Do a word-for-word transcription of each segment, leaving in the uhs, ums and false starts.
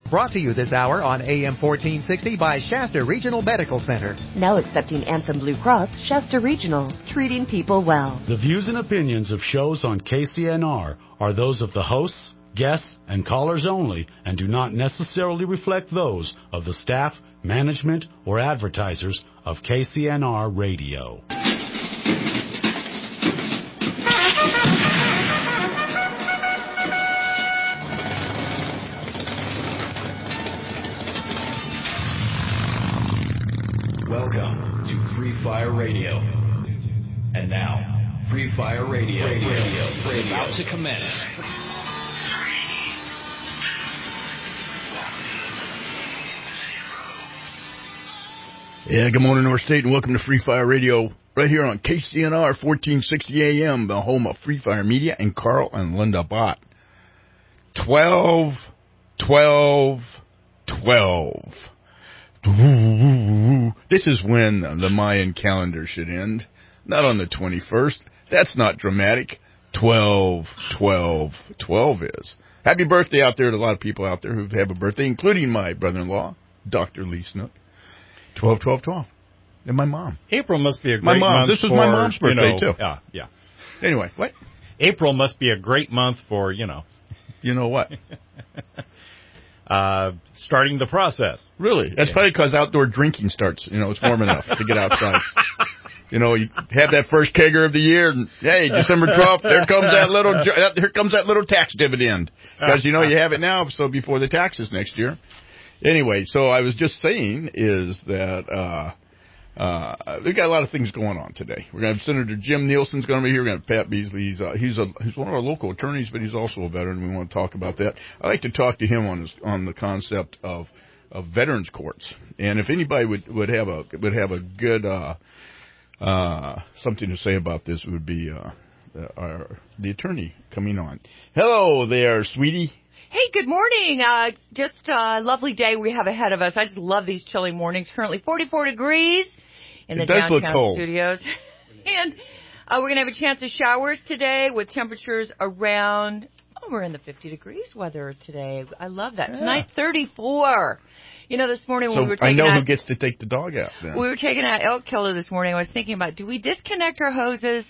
Brought to you this hour on A M fourteen sixty by Shasta Regional Medical Center. Now accepting Anthem Blue Cross, Shasta Regional, treating people well. The views and opinions of shows on K C N R are those of the hosts, guests, and callers only and do not necessarily reflect those of the staff, management, or advertisers of K C N R Radio. Welcome to Free Fire Radio. And now, Free Fire Radio, Radio, Radio is about to commence. Yeah, good morning, North State, and welcome to Free Fire Radio right here on K C N R fourteen sixty A M, the home of Free Fire Media and Carl and Linda Bott. twelve, twelve, twelve. This is when the Mayan calendar should end. Not on the twenty-first. That's not dramatic. twelve, twelve, twelve is. Happy birthday out there to a lot of people out there who have a birthday, including my brother-in-law, Doctor Lee Snook. twelve, twelve, twelve. And my mom. April must be a great my mom. month This was for, my mom's birthday, you know, too. Yeah, yeah. Anyway, what? April must be a great month for, you know. You know what? uh, starting the process. Really? That's yeah. probably because outdoor drinking starts. You know, it's warm enough to get outside. You know, you have that first kegger of the year, and hey, December twelfth, there comes that little, here comes that little tax dividend. Because, you know, you have it now, so before the taxes next year. Anyway, so I was just saying is that uh, uh, we've got a lot of things going on today. We're going to have Senator Jim Nielsen's going to be here. We're going to have Pat Beasley. He's uh, he's a he's one of our local attorneys, but he's also a veteran. We want to talk about that. I'd like to talk to him on his, on the concept of of veterans courts, and if anybody would, would have a would have a good uh, uh, something to say about this, it would be uh, our the attorney coming on. Hello there, sweetie. Hey, good morning. Uh, just a lovely day we have ahead of us. I just love these chilly mornings. Currently forty-four degrees in the downtown studios. And uh, we're going to have a chance of showers today with temperatures around, oh, we're in the fifty degrees weather today. I love that. Yeah. Tonight, thirty-four. You know, this morning when so we were taking I know out, who gets to take the dog out then. We were taking out elk killer this morning. I was thinking about, do we disconnect our hoses?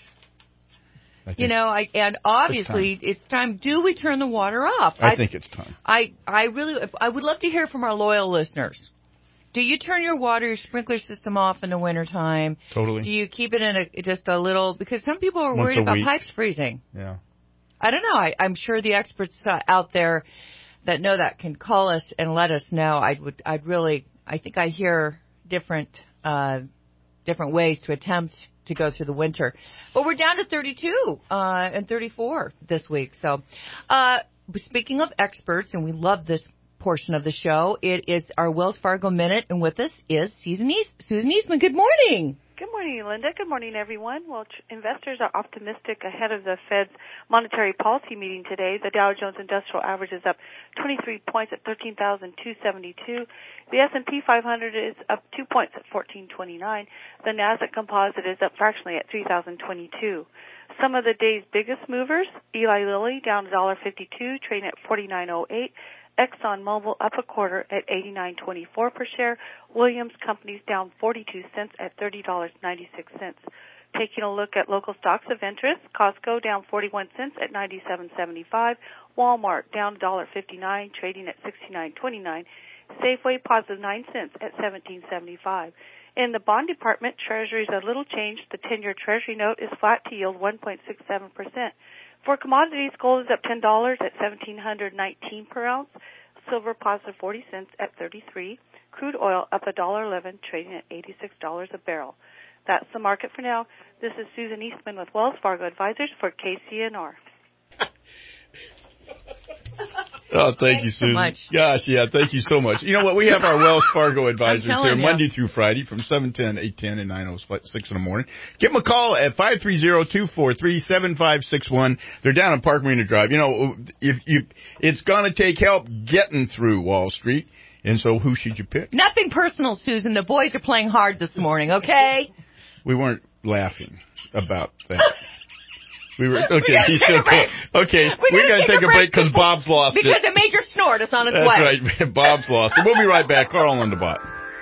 You know, I, and obviously it's time. it's time. Do we turn the water off? I, I think it's time. I, I really, I would love to hear from our loyal listeners. Do you turn your water, your sprinkler system off in the wintertime? Totally. Do you keep it in a, just a little, because some people are Once worried about week. pipes freezing. Yeah. I don't know. I, I'm sure the experts uh, out there that know that can call us and let us know. I would, I'd really, I think I hear different, uh, different ways to attempt to go through the winter. But we're down to thirty-two uh, and thirty-four this week. So uh, speaking of experts, and we love this portion of the show, it is our Wells Fargo Minute, and with us is Susan, East- Susan Eastman. Good morning. Good morning, Linda. Good morning, everyone. Well, tr- investors are optimistic ahead of the Fed's monetary policy meeting today. The Dow Jones Industrial Average is up twenty-three points at thirteen thousand two hundred seventy-two. The S and P five hundred is up two points at fourteen twenty-nine. The Nasdaq Composite is up fractionally at three thousand twenty-two. Some of the day's biggest movers: Eli Lilly down one dollar fifty-two, trading at forty-nine oh eight. ExxonMobil up a quarter at eighty-nine twenty-four per share. Williams Companies down forty-two cents at thirty dollars and ninety-six cents. Taking a look at local stocks of interest, Costco down forty-one cents at ninety-seven seventy-five. Walmart down one dollar fifty-nine, trading at sixty-nine twenty-nine. Safeway positive nine cents at seventeen seventy-five. In the bond department, Treasury's a little changed. The ten-year Treasury note is flat to yield one point six seven percent. For commodities, gold is up ten dollars at seventeen nineteen per ounce. Silver positive forty cents at thirty-three. Crude oil up one dollar eleven, trading at eighty-six dollars a barrel. That's the market for now. This is Susan Eastman with Wells Fargo Advisors for K C N R. Oh, thank you, Susan. So much. Gosh, yeah, thank you so much. You know what? We have our Wells Fargo advisors here you. Monday through Friday from seven ten, eight ten, and nine oh six in the morning. Give them a call at five three zero, two four three, seven five six one. They're down on Park Marina Drive. You know, if you, it's going to take help getting through Wall Street. And so who should you pick? Nothing personal, Susan. The boys are playing hard this morning, okay? We weren't laughing about that. We were okay. We He's still break. cool. Okay, We we're gotta gonna take a break because Bob's lost because it. it made your snort. It's on its That's way. right. Bob's lost it. We'll be right back. Carl on the bot.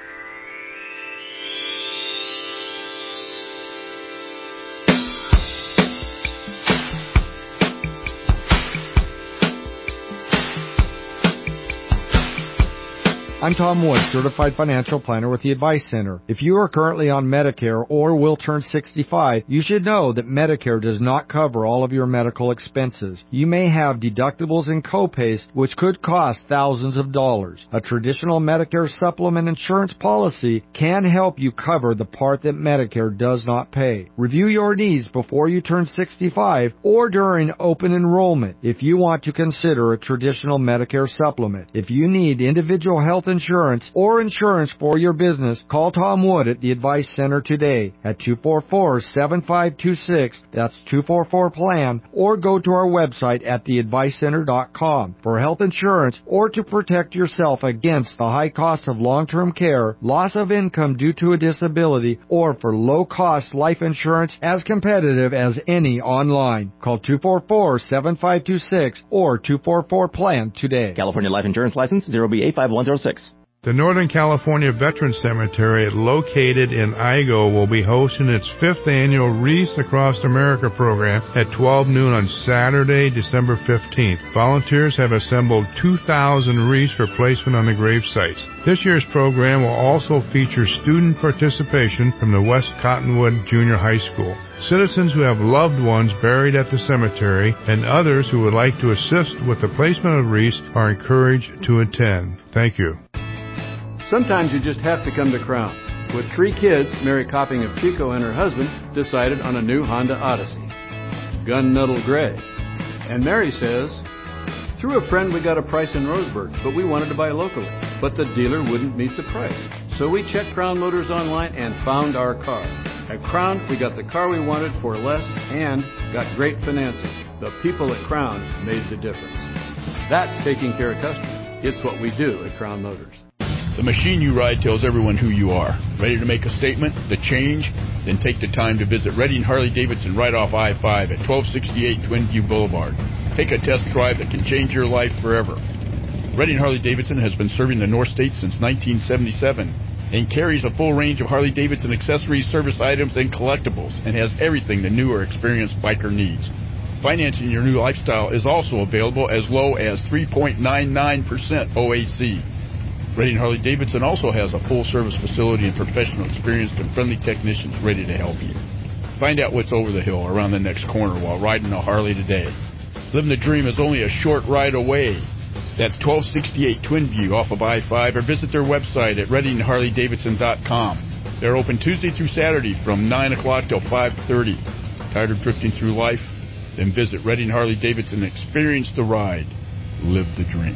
I'm Tom Wood, Certified Financial Planner with the Advice Center. If you are currently on Medicare or will turn sixty-five, you should know that Medicare does not cover all of your medical expenses. You may have deductibles and copays which could cost thousands of dollars. A traditional Medicare supplement insurance policy can help you cover the part that Medicare does not pay. Review your needs before you turn sixty-five or during open enrollment if you want to consider a traditional Medicare supplement. If you need individual health insurance or insurance for your business, call Tom Wood at the Advice Center today at two four four, seven five two six, that's two four four plan, or go to our website at the advice center dot com. For health insurance or to protect yourself against the high cost of long-term care, loss of income due to a disability, or for low-cost life insurance as competitive as any online. Call two four four, seven five two six or two four four plan today. California Life Insurance License zero B eight five one zero six. The Northern California Veterans Cemetery, located in Igo, will be hosting its fifth annual Wreaths Across America program at twelve noon on Saturday, December fifteenth. Volunteers have assembled two thousand wreaths for placement on the grave sites. This year's program will also feature student participation from the West Cottonwood Junior High School. Citizens who have loved ones buried at the cemetery and others who would like to assist with the placement of wreaths are encouraged to attend. Thank you. Sometimes you just have to come to Crown. With three kids, Mary Copping of Chico and her husband decided on a new Honda Odyssey, gunmetal gray. And Mary says, through a friend we got a price in Roseburg, but we wanted to buy locally. But the dealer wouldn't meet the price. So we checked Crown Motors online and found our car. At Crown, we got the car we wanted for less and got great financing. The people at Crown made the difference. That's taking care of customers. It's what we do at Crown Motors. The machine you ride tells everyone who you are. Ready to make a statement? The change? Then take the time to visit Redding Harley-Davidson right off I five at twelve sixty-eight Twin View Boulevard. Take a test drive that can change your life forever. Redding Harley-Davidson has been serving the North State since nineteen seventy-seven and carries a full range of Harley-Davidson accessories, service items, and collectibles, and has everything the new or experienced biker needs. Financing your new lifestyle is also available as low as three point nine nine percent O A C. Redding Harley-Davidson also has a full-service facility and professional, experienced, and friendly technicians ready to help you. Find out what's over the hill around the next corner while riding a Harley today. Living the dream is only a short ride away. That's twelve sixty-eight Twin View off of I five, or visit their website at redding harley davidson dot com. They're open Tuesday through Saturday from nine o'clock till five thirty. Tired of drifting through life? Then visit Redding Harley-Davidson and experience the ride. Live the dream.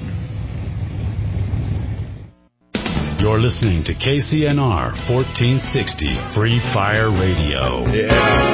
You're listening to K C N R fourteen sixty Free Fire Radio. Yeah.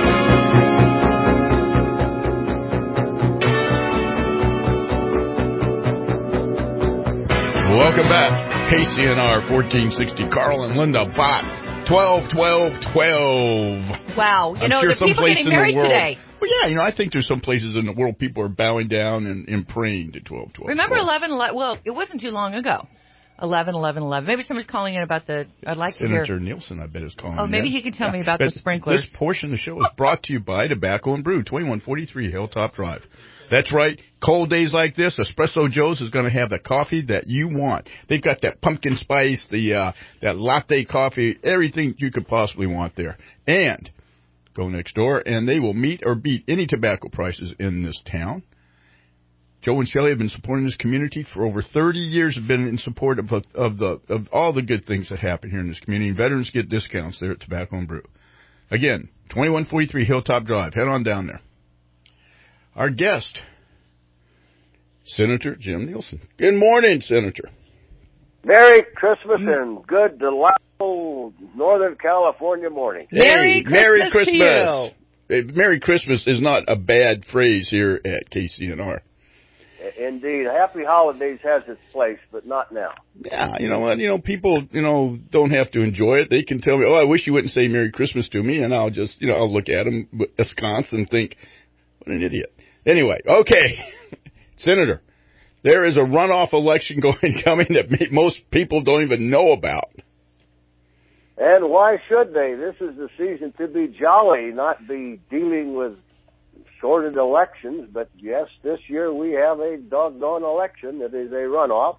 Welcome back. K C N R fourteen sixty. Carl and Linda Bott. twelve, twelve, twelve. Wow. You I'm know, sure the people getting married today. Well, yeah, you know, I think there's some places in the world people are bowing down and, and praying to twelve, twelve. Remember twelve. eleven eleven? Well, it wasn't too long ago. eleven eleven eleven. Maybe somebody's calling in about the. I'd like Senator to hear. Nielsen, I bet, is calling. Oh, maybe in. he can tell yeah. me about but the sprinklers. This portion of the show is brought to you by Tobacco and Brew, twenty-one forty-three Hilltop Drive. That's right. Cold days like this, Espresso Joe's is going to have the coffee that you want. They've got that pumpkin spice, the uh, that latte coffee, everything you could possibly want there. And go next door, and they will meet or beat any tobacco prices in this town. Joe and Shelley have been supporting this community for over thirty years. Have been in support of of the of all the good things that happen here in this community. Veterans get discounts there at Tobacco and Brew. Again, twenty-one forty-three Hilltop Drive. Head on down there. Our guest, Senator Jim Nielsen. Good morning, Senator. Merry Christmas and good, delightful Northern California morning. Merry hey, Christmas, Merry Christmas. to you. Hey, Merry Christmas is not a bad phrase here at K C N R. Indeed. Happy Holidays has its place, but not now. Yeah, you know what? You know, people, you know, don't have to enjoy it. They can tell me, oh, I wish you wouldn't say Merry Christmas to me, and I'll just, you know, I'll look at them askance and think, What an idiot. Anyway, okay, Senator, there is a runoff election going coming that most people don't even know about. And why should they? This is the season to be jolly, not be dealing with sorted elections. But yes, this year we have a doggone election that is a runoff.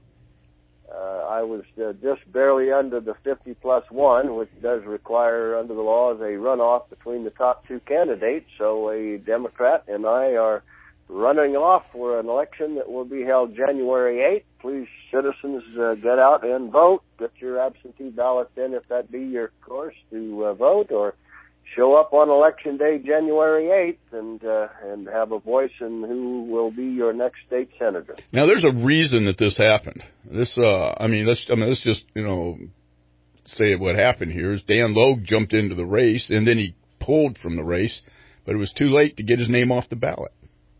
Uh, I was uh, just barely under the fifty plus one, which does require, under the laws, a runoff between the top two candidates. So a Democrat and I are running off for an election that will be held January eighth. Please, citizens, uh, get out and vote. Get your absentee ballots in, if that be your course, to uh, vote, or show up on Election Day, January eighth, and uh, and have a voice in who will be your next state senator. Now, there's a reason that this happened. This, uh, I mean, let's, I mean, let's just, you know, say what happened here is Dan Logue jumped into the race, and then he pulled from the race, but it was too late to get his name off the ballot.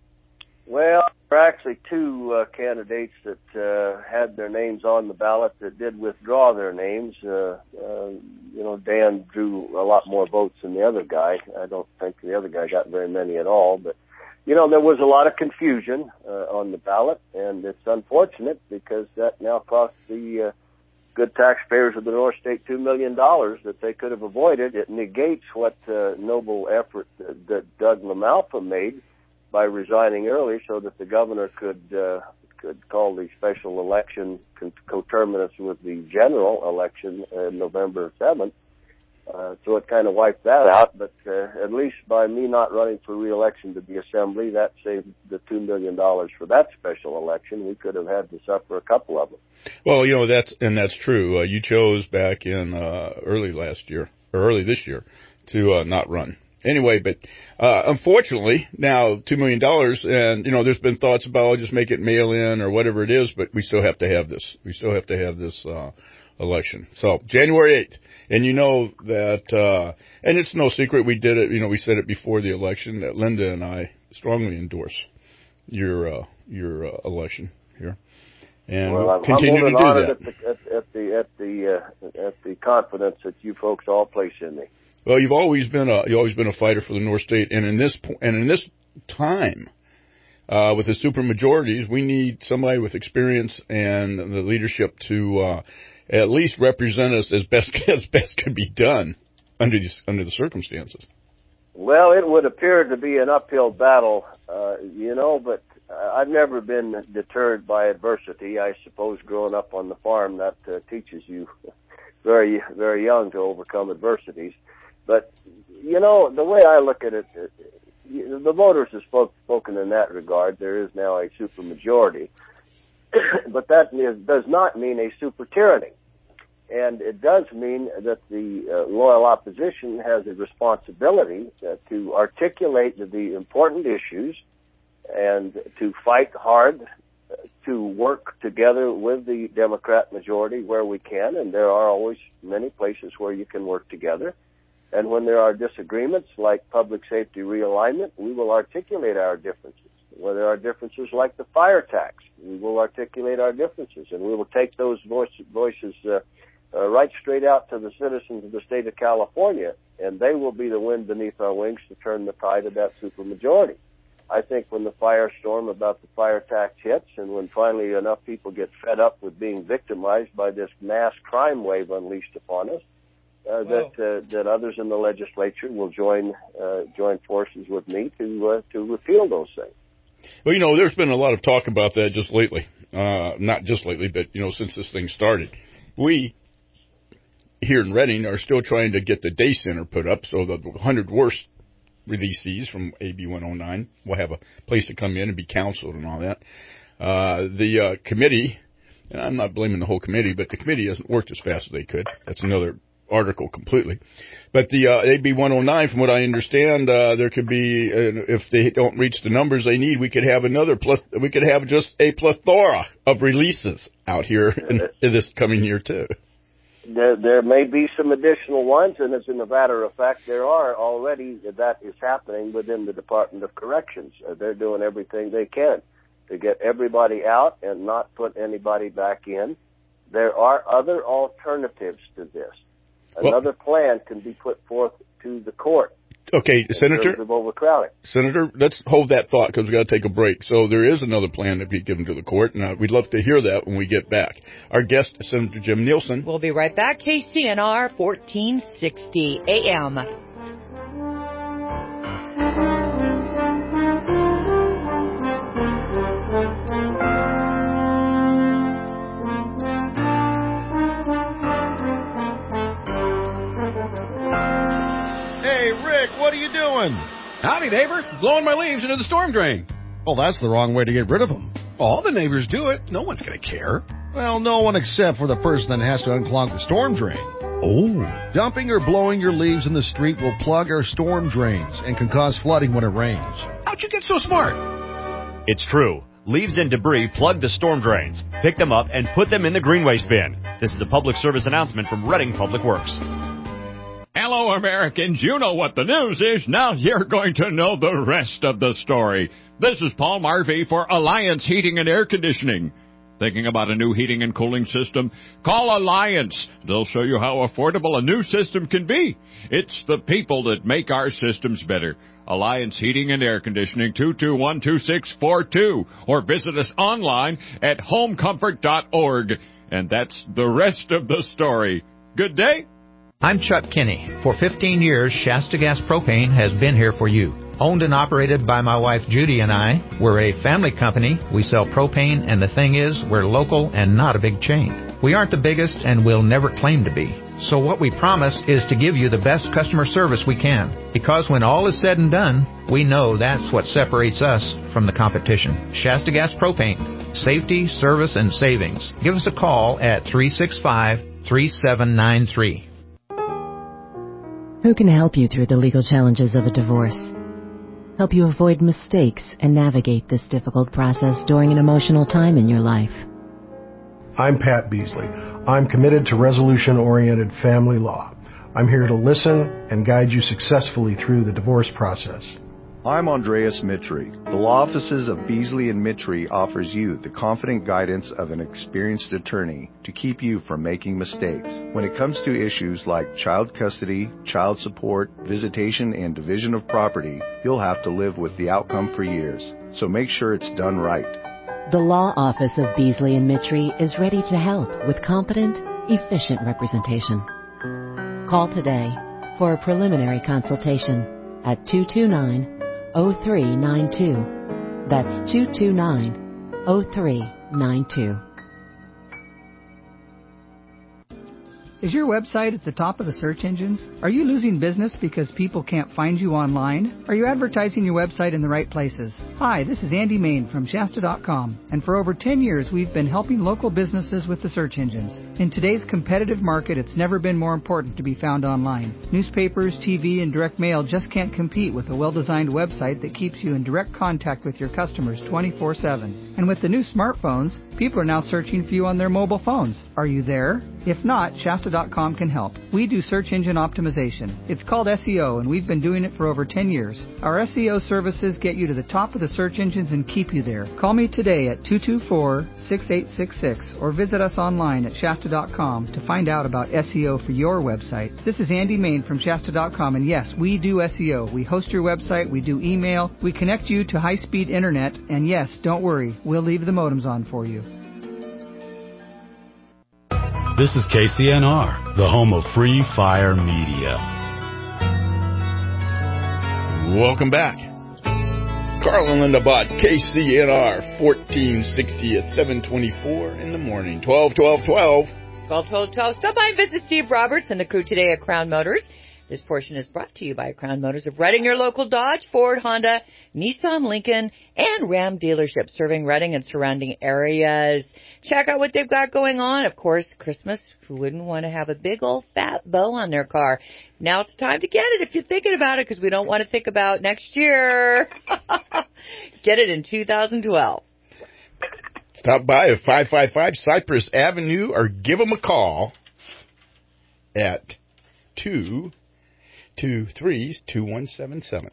Well, there are actually two uh, candidates that uh, had their names on the ballot that did withdraw their names. Uh, uh, you know, Dan drew a lot more votes than the other guy. I don't think the other guy got very many at all. But, you know, there was a lot of confusion uh, on the ballot, and it's unfortunate because that now costs the uh, good taxpayers of the North State two million dollars that they could have avoided. It negates what uh, noble effort that, that Doug LaMalfa made by resigning early so that the governor could uh, could call the special election coterminous with the general election uh, November seventh. Uh, so it kind of wiped that out. But uh, at least by me not running for re-election to the Assembly, that saved the two million dollars for that special election. We could have had to suffer a couple of them. Well, you know, that's and that's true. Uh, you chose back in uh, early last year, or early this year, to uh, not run. Anyway, but uh unfortunately, now two million dollars, and, you know, there's been thoughts about, I'll just make it mail-in or whatever it is, but we still have to have this. We still have to have this uh election. So, January eighth. And you know that, uh and it's no secret, we did it, you know, we said it before the election, that Linda and I strongly endorse your uh your uh, election here. And well, we'll I'm, continue I'm to do honored that. At the, at, at the, at the, uh, at the confidence that you folks all place in me. Well, you've always been a you've always been a fighter for the North State, and in this and in this time, uh, with the supermajorities, we need somebody with experience and the leadership to uh, at least represent us as best as best could be done under these under the circumstances. Well, it would appear to be an uphill battle, uh, you know, but I've never been deterred by adversity. I suppose growing up on the farm, that uh, teaches you very very young to overcome adversities. But, you know, the way I look at it, the voters have spoke, spoken in that regard. There is now a supermajority. But that is, does not mean a super tyranny. And it does mean that the uh, loyal opposition has a responsibility uh, to articulate the important issues and to fight hard uh, to work together with the Democrat majority where we can. And there are always many places where you can work together. And when there are disagreements like public safety realignment, we will articulate our differences. When there are differences like the fire tax, we will articulate our differences. And we will take those voice, voices uh, uh, right straight out to the citizens of the state of California, and they will be the wind beneath our wings to turn the tide of that supermajority. I think when the firestorm about the fire tax hits, and when finally enough people get fed up with being victimized by this mass crime wave unleashed upon us, Uh, that uh, that others in the legislature will join uh, join forces with me to uh, to repeal those things. Well, you know, there's been a lot of talk about that just lately. Uh, not just lately, but, you know, since this thing started. We, here in Redding, are still trying to get the day center put up so that the one hundred worst releasees from A B one oh nine will have a place to come in and be counseled and all that. Uh, the uh, committee, and I'm not blaming the whole committee, but the committee hasn't worked as fast as they could. That's another article completely. But the uh, A B one oh nine, from what I understand, uh, there could be, uh, if they don't reach the numbers they need, we could have another plus, we could have just a plethora of releases out here in, in this coming year too. There, there may be some additional ones, and as a matter of fact, there are already, that is happening within the Department of Corrections. Uh, they're doing everything they can to get everybody out and not put anybody back in. There are other alternatives to this. Another well, plan can be put forth to the court. Okay, Senator. Of overcrowding. Senator, let's hold that thought because we got to take a break. So there is another plan to be given to the court, and uh, we'd love to hear that when we get back. Our guest, Senator Jim Nielsen. We'll be right back. K C N R fourteen sixty A M. What are you doing? Howdy, neighbor. Blowing my leaves into the storm drain. Well, that's the wrong way to get rid of them. All the neighbors do it. No one's going to care. Well, no one except for the person that has to unclog the storm drain. Oh. Dumping or blowing your leaves in the street will plug our storm drains and can cause flooding when it rains. How'd you get so smart? It's true. Leaves and debris plug the storm drains. Pick them up and put them in the green waste bin. This is a public service announcement from Reading Public Works. Hello, Americans. You know what the news is. Now you're going to know the rest of the story. This is Paul Marvey for Alliance Heating and Air Conditioning. Thinking about a new heating and cooling system? Call Alliance. They'll show you how affordable a new system can be. It's the people that make our systems better. Alliance Heating and Air Conditioning, two two one, two six four two. Or visit us online at home comfort dot org. And that's the rest of the story. Good day. I'm Chuck Kinney. For fifteen years, Shasta Gas Propane has been here for you. Owned and operated by my wife Judy and I, we're a family company. We sell propane, and the thing is, we're local and not a big chain. We aren't the biggest and will never claim to be. So what we promise is to give you the best customer service we can. Because when all is said and done, we know that's what separates us from the competition. Shasta Gas Propane. Safety, service, and savings. Give us a call at three six five, three seven nine three. Who can help you through the legal challenges of a divorce? Help you avoid mistakes and navigate this difficult process during an emotional time in your life. I'm Pat Beasley. I'm committed to resolution-oriented family law. I'm here to listen and guide you successfully through the divorce process. I'm Andreas Mitri. The law offices of Beasley and Mitri offers you the confident guidance of an experienced attorney to keep you from making mistakes. When it comes to issues like child custody, child support, visitation, and division of property, you'll have to live with the outcome for years. So make sure it's done right. The law office of Beasley and Mitri is ready to help with competent, efficient representation. Call today for a preliminary consultation at two two nine, oh three nine two. That's two two nine, oh three nine two. Is your website at the top of the search engines? Are you losing business because people can't find you online? Are you advertising your website in the right places? Hi, this is Andy Main from Shasta dot com, and for over ten years we've been helping local businesses with the search engines. In today's competitive market, it's never been more important to be found online. Newspapers, T V, and direct mail just can't compete with a well-designed website that keeps you in direct contact with your customers twenty-four seven. And with the new smartphones, people are now searching for you on their mobile phones. Are you there? If not, Shasta dot com can help. We do search engine optimization. It's called S E O, and we've been doing it for over ten years. Our S E O services get you to the top of the search engines and keep you there. Call me today at two two four, six eight six six or visit us online at Shasta dot com to find out about S E O for your website. This is Andy Main from Shasta dot com, and yes, we do S E O. We host your website, we do email, we connect you to high-speed internet, and yes, don't worry, we'll leave the modems on for you. This is K C N R, the home of Free Fire Media. Welcome back. Carl and Linda Bott, K C N R, fourteen sixty at seven twenty-four in the morning. twelve, twelve, twelve. twelve, twelve, twelve. Stop by and visit Steve Roberts and the crew today at Crown Motors. This portion is brought to you by Crown Motors of Reading, your local Dodge, Ford, Honda, Nissan, Lincoln, and Ram dealership serving Reading and surrounding areas. Check out what they've got going on. Of course, Christmas, who wouldn't want to have a big old fat bow on their car? Now it's time to get it if you're thinking about it, because we don't want to think about next year. Get it in two thousand twelve. Stop by at five five five Cypress Avenue or give them a call at two two three, two one seven seven.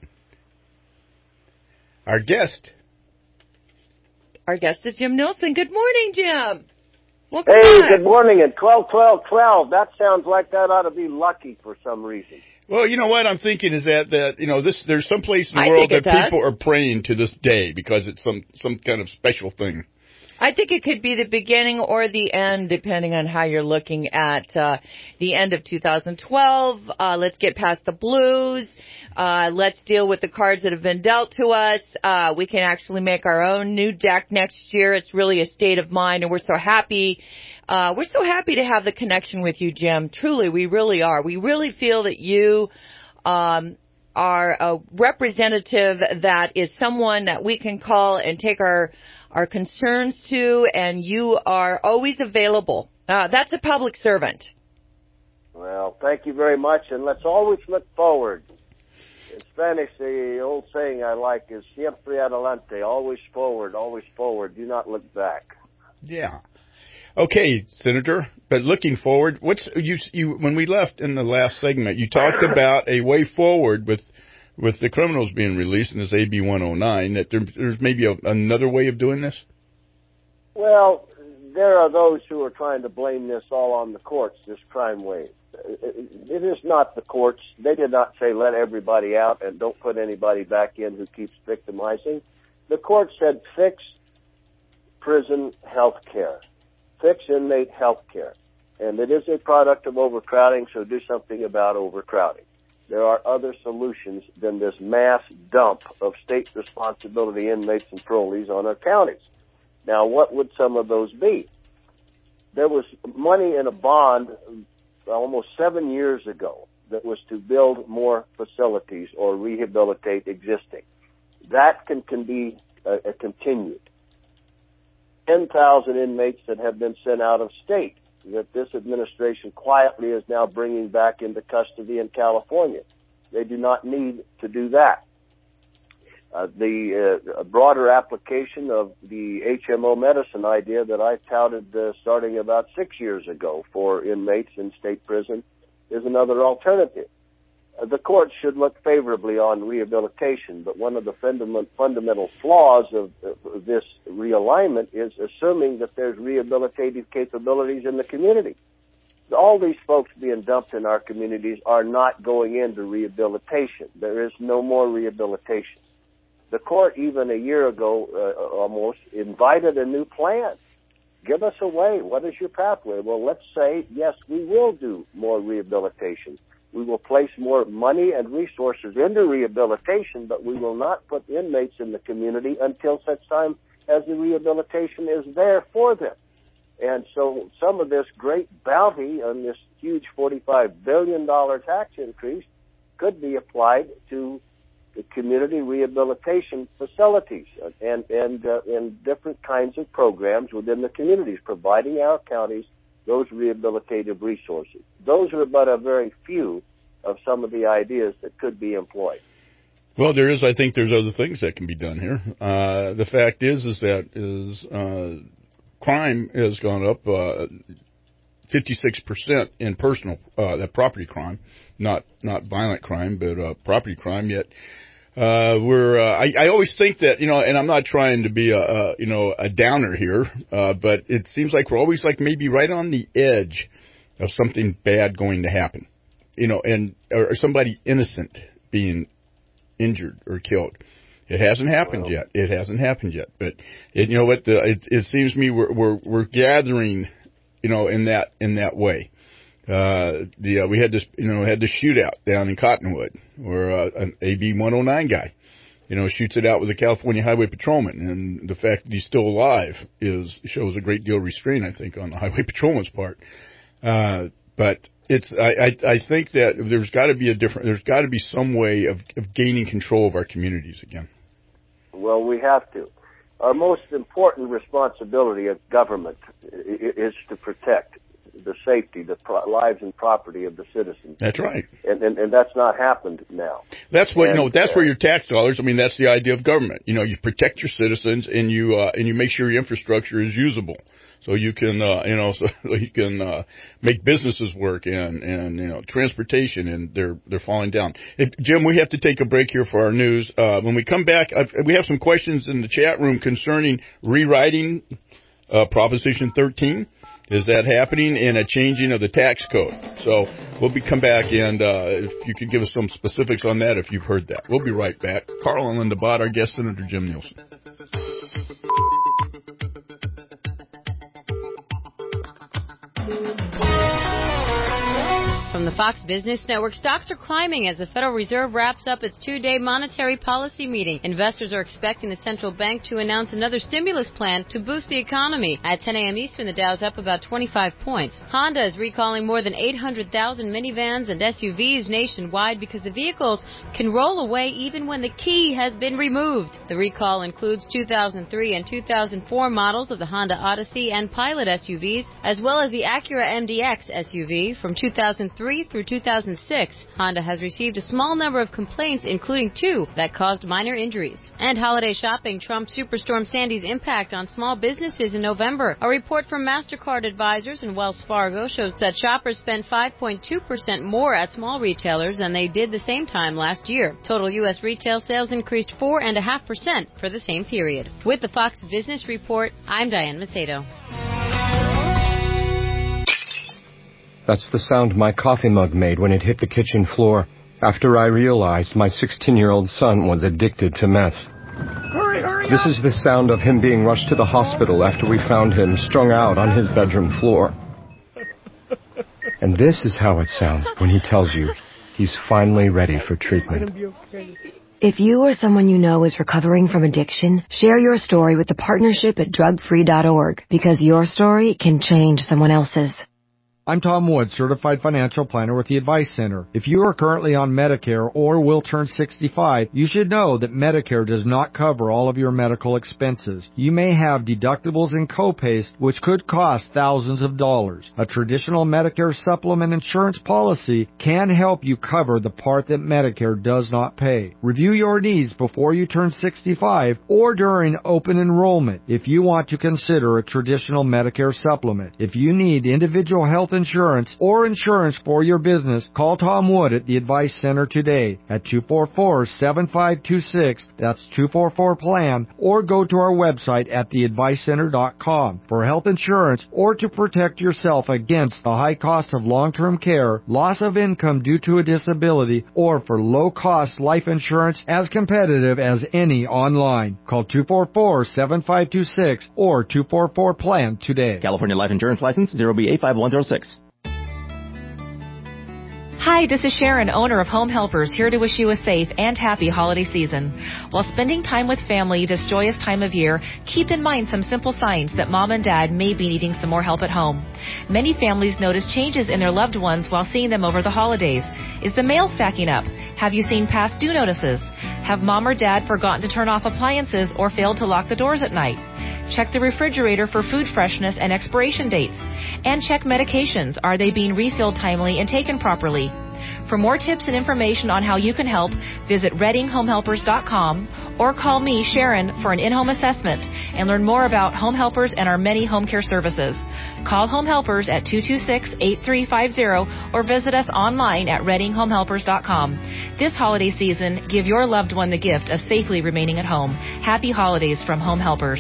Our guest. Our guest is Jim Nielsen. Good morning, Jim. Welcome hey, back. Good morning at twelve, twelve, twelve. That sounds like that ought to be lucky for some reason. Well, you know what I'm thinking is that, that you know, this there's some place in the I world think that it does. people are praying to this day because it's some, some kind of special thing. I think it could be the beginning or the end, depending on how you're looking at uh, the end of two thousand twelve. Uh, let's get past the blues. Uh, let's deal with the cards that have been dealt to us. Uh, we can actually make our own new deck next year. It's really a state of mind, and we're so happy. Uh, we're so happy to have the connection with you, Jim. Truly, we really are. We really feel that you um, are a representative that is someone that we can call and take our our concerns to, and you are always available. Uh, that's a public servant. Well, thank you very much, and let's always look forward. In Spanish, the old saying I like is siempre adelante, always forward, always forward. Do not look back. Yeah. Okay, Senator, but looking forward, what's you, you when we left in the last segment, you talked about a way forward with with the criminals being released in this A B one oh nine, that there, there's maybe a, another way of doing this? Well, there are those who are trying to blame this all on the courts, this crime wave. It is not the courts. They did not say let everybody out and don't put anybody back in who keeps victimizing. The court said fix prison health care. Fix inmate health care. And it is a product of overcrowding, so do something about overcrowding. There are other solutions than this mass dump of state responsibility inmates and parolees on our counties. Now, what would some of those be? There was money in a bond almost seven years ago that was to build more facilities or rehabilitate existing. That can, can be uh, continued. ten thousand inmates that have been sent out of state that this administration quietly is now bringing back into custody in California. They do not need to do that. Uh, the uh, broader application of the H M O medicine idea that I touted uh, starting about six years ago for inmates in state prison is another alternative. Uh, the courts should look favorably on rehabilitation, but one of the fundament, fundamental flaws of uh, this realignment is assuming that there's rehabilitative capabilities in the community. All these folks being dumped in our communities are not going into rehabilitation. There is no more rehabilitation. The court, even a year ago, uh, almost, invited a new plan. Give us a way. What is your pathway? Well, let's say, yes, we will do more rehabilitation. We will place more money and resources into rehabilitation, but we will not put inmates in the community until such time as the rehabilitation is there for them. And so some of this great bounty on this huge forty-five billion dollars tax increase could be applied to the community rehabilitation facilities and, and, uh, and different kinds of programs within the communities, providing our counties those rehabilitative resources. Those are but a very few of some of the ideas that could be employed. Well, there is. I think there's other things that can be done here. Uh, the fact is, is that is uh, crime has gone up uh, fifty-six percent in personal uh, that property crime, not not violent crime, but uh, property crime. Yet uh, we're. Uh, I, I always think that, you know, and I'm not trying to be a, a you know a downer here, uh, but it seems like we're always like maybe right on the edge of something bad going to happen, you know, and or somebody innocent being injured or killed. It hasn't happened well, yet. It hasn't happened yet. But it, you know what? The, it, it seems to me we're we're we're gathering, you know, in that in that way. Uh, the uh, we had this, you know, had this shootout down in Cottonwood, where uh, an A B one oh nine guy, you know, shoots it out with a California Highway Patrolman, and the fact that he's still alive is shows a great deal of restraint, I think, on the Highway Patrolman's part. Uh, but it's I, I I think that there's got to be a different there's got to be some way of, of gaining control of our communities again. Well, we have to. Our most important responsibility as government is to protect the safety, the pro- lives and property of the citizens. That's right. And, and, and that's not happened now. That's what, and, you know, that's uh, where your tax dollars, I mean, that's the idea of government. You know, you protect your citizens and you, uh, and you make sure your infrastructure is usable. So you can, uh, you know, so you can, uh, make businesses work and, and, you know, transportation, and they're, they're falling down. Hey, Jim, we have to take a break here for our news. Uh, when we come back, I've, we have some questions in the chat room concerning rewriting, uh, Proposition thirteen. is that happening and a changing of the tax code. So we'll be come back, and uh, if you could give us some specifics on that if you've heard that. We'll be right back. Carl and Linda Bott, our guest, Senator Jim Nielsen. From the Fox Business Network, stocks are climbing as the Federal Reserve wraps up its two-day monetary policy meeting. Investors are expecting the central bank to announce another stimulus plan to boost the economy. At ten a.m. Eastern, the Dow's up about twenty-five points. Honda is recalling more than eight hundred thousand minivans and S U Vs nationwide because the vehicles can roll away even when the key has been removed. The recall includes two thousand three and two thousand four models of the Honda Odyssey and Pilot S U Vs, as well as the Acura M D X S U V from two thousand three through two thousand six. Honda has received a small number of complaints, including two that caused minor injuries. And holiday shopping trumped Superstorm Sandy's impact on small businesses in November. A report from MasterCard Advisors and Wells Fargo shows that shoppers spent five point two percent more at small retailers than they did the same time last year. Total U S retail sales increased four point five percent for the same period. With the Fox Business Report, I'm Diane Macedo. That's the sound my coffee mug made when it hit the kitchen floor after I realized my sixteen-year-old son was addicted to meth. Hurry, hurry This up. is the sound of him being rushed to the hospital after we found him strung out on his bedroom floor. And this is how it sounds when he tells you he's finally ready for treatment. If you or someone you know is recovering from addiction, share your story with the partnership at drug free dot org, because your story can change someone else's. I'm Tom Wood, Certified Financial Planner with the Advice Center. If you are currently on Medicare or will turn sixty-five, you should know that Medicare does not cover all of your medical expenses. You may have deductibles and copays which could cost thousands of dollars. A traditional Medicare supplement insurance policy can help you cover the part that Medicare does not pay. Review your needs before you turn sixty-five or during open enrollment if you want to consider a traditional Medicare supplement. If you need individual health insurance or insurance for your business, call Tom Wood at the Advice Center today at two four four, seven five two six, that's two four four plan, or go to our website at the advice center dot com. For health insurance or to protect yourself against the high cost of long-term care, loss of income due to a disability, or for low-cost life insurance as competitive as any online. Call two four four, seven five two six or two four four plan today. California Life Insurance License zero B eight five one zero six. Hi, this is Sharon, owner of Home Helpers, here to wish you a safe and happy holiday season. While spending time with family this joyous time of year, keep in mind some simple signs that mom and dad may be needing some more help at home. Many families notice changes in their loved ones while seeing them over the holidays. Is the mail stacking up? Have you seen past due notices? Have mom or dad forgotten to turn off appliances or failed to lock the doors at night? Check the refrigerator for food freshness and expiration dates. And check medications. Are they being refilled timely and taken properly? For more tips and information on how you can help, visit reading home helpers dot com or call me, Sharon, for an in-home assessment and learn more about Home Helpers and our many home care services. Call Home Helpers at two two six, eight three five zero or visit us online at reading home helpers dot com. This holiday season, give your loved one the gift of safely remaining at home. Happy holidays from Home Helpers.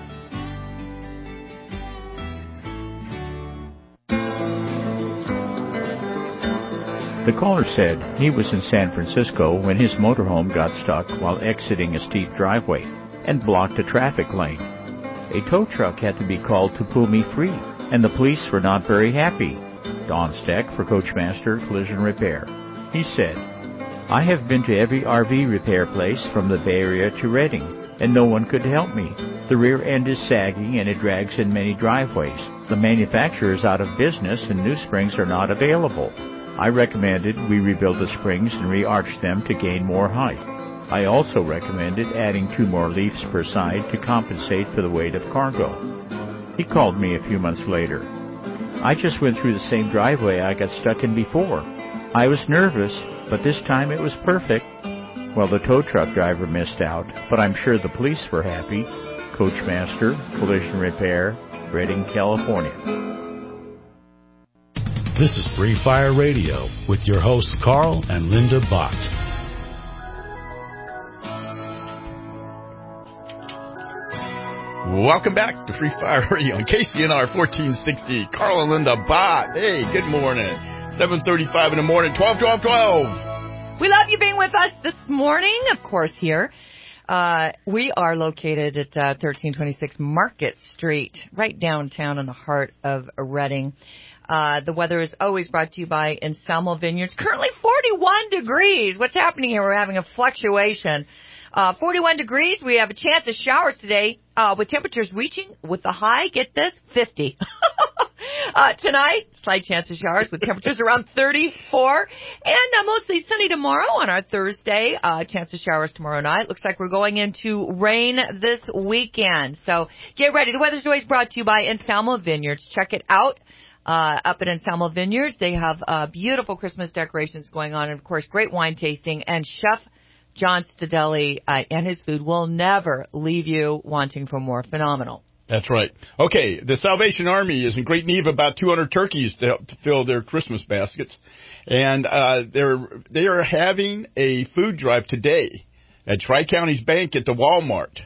The caller said he was in San Francisco when his motorhome got stuck while exiting a steep driveway and blocked a traffic lane. A tow truck had to be called to pull me free, and the police were not very happy. Don Steck for Coachmaster Collision Repair. He said, I have been to every R V repair place from the Bay Area to Redding, and no one could help me. The rear end is sagging and it drags in many driveways. The manufacturer is out of business and new springs are not available. I recommended we rebuild the springs and re-arch them to gain more height. I also recommended adding two more leaves per side to compensate for the weight of cargo. He called me a few months later. I just went through the same driveway I got stuck in before. I was nervous, but this time it was perfect. Well, the tow truck driver missed out, but I'm sure the police were happy. Coachmaster Collision Repair, Redding, California. This is Free Fire Radio with your hosts Carl and Linda Bott. Welcome back to Free Fire Radio on K C N R fourteen sixty. Carl and Linda Bott. Hey, good morning. seven thirty-five in the morning, twelve, twelve, twelve. We love you being with us this morning, of course, here. Uh, we are located at uh, thirteen twenty-six Market Street, right downtown in the heart of Reading. Uh, the weather is always brought to you by Anselmo Vineyards. Currently forty-one degrees. What's happening here? We're having a fluctuation. Uh, forty-one degrees. We have a chance of showers today, uh, with temperatures reaching, with the high, get this, fifty. uh, tonight, slight chance of showers with temperatures around thirty-four. And uh, mostly sunny tomorrow on our Thursday. Uh, chance of showers tomorrow night. Looks like we're going into rain this weekend. So get ready. The weather's always brought to you by Anselmo Vineyards. Check it out. Uh, up at Anselmo Vineyards, they have uh, beautiful Christmas decorations going on, and of course, great wine tasting. And Chef John Stadelli uh, and his food will never leave you wanting for more. Phenomenal. That's right. Okay, the Salvation Army is in great need of about two hundred turkeys to help to fill their Christmas baskets, and uh, they're they are having a food drive today at Tri-Counties Bank at the Walmart.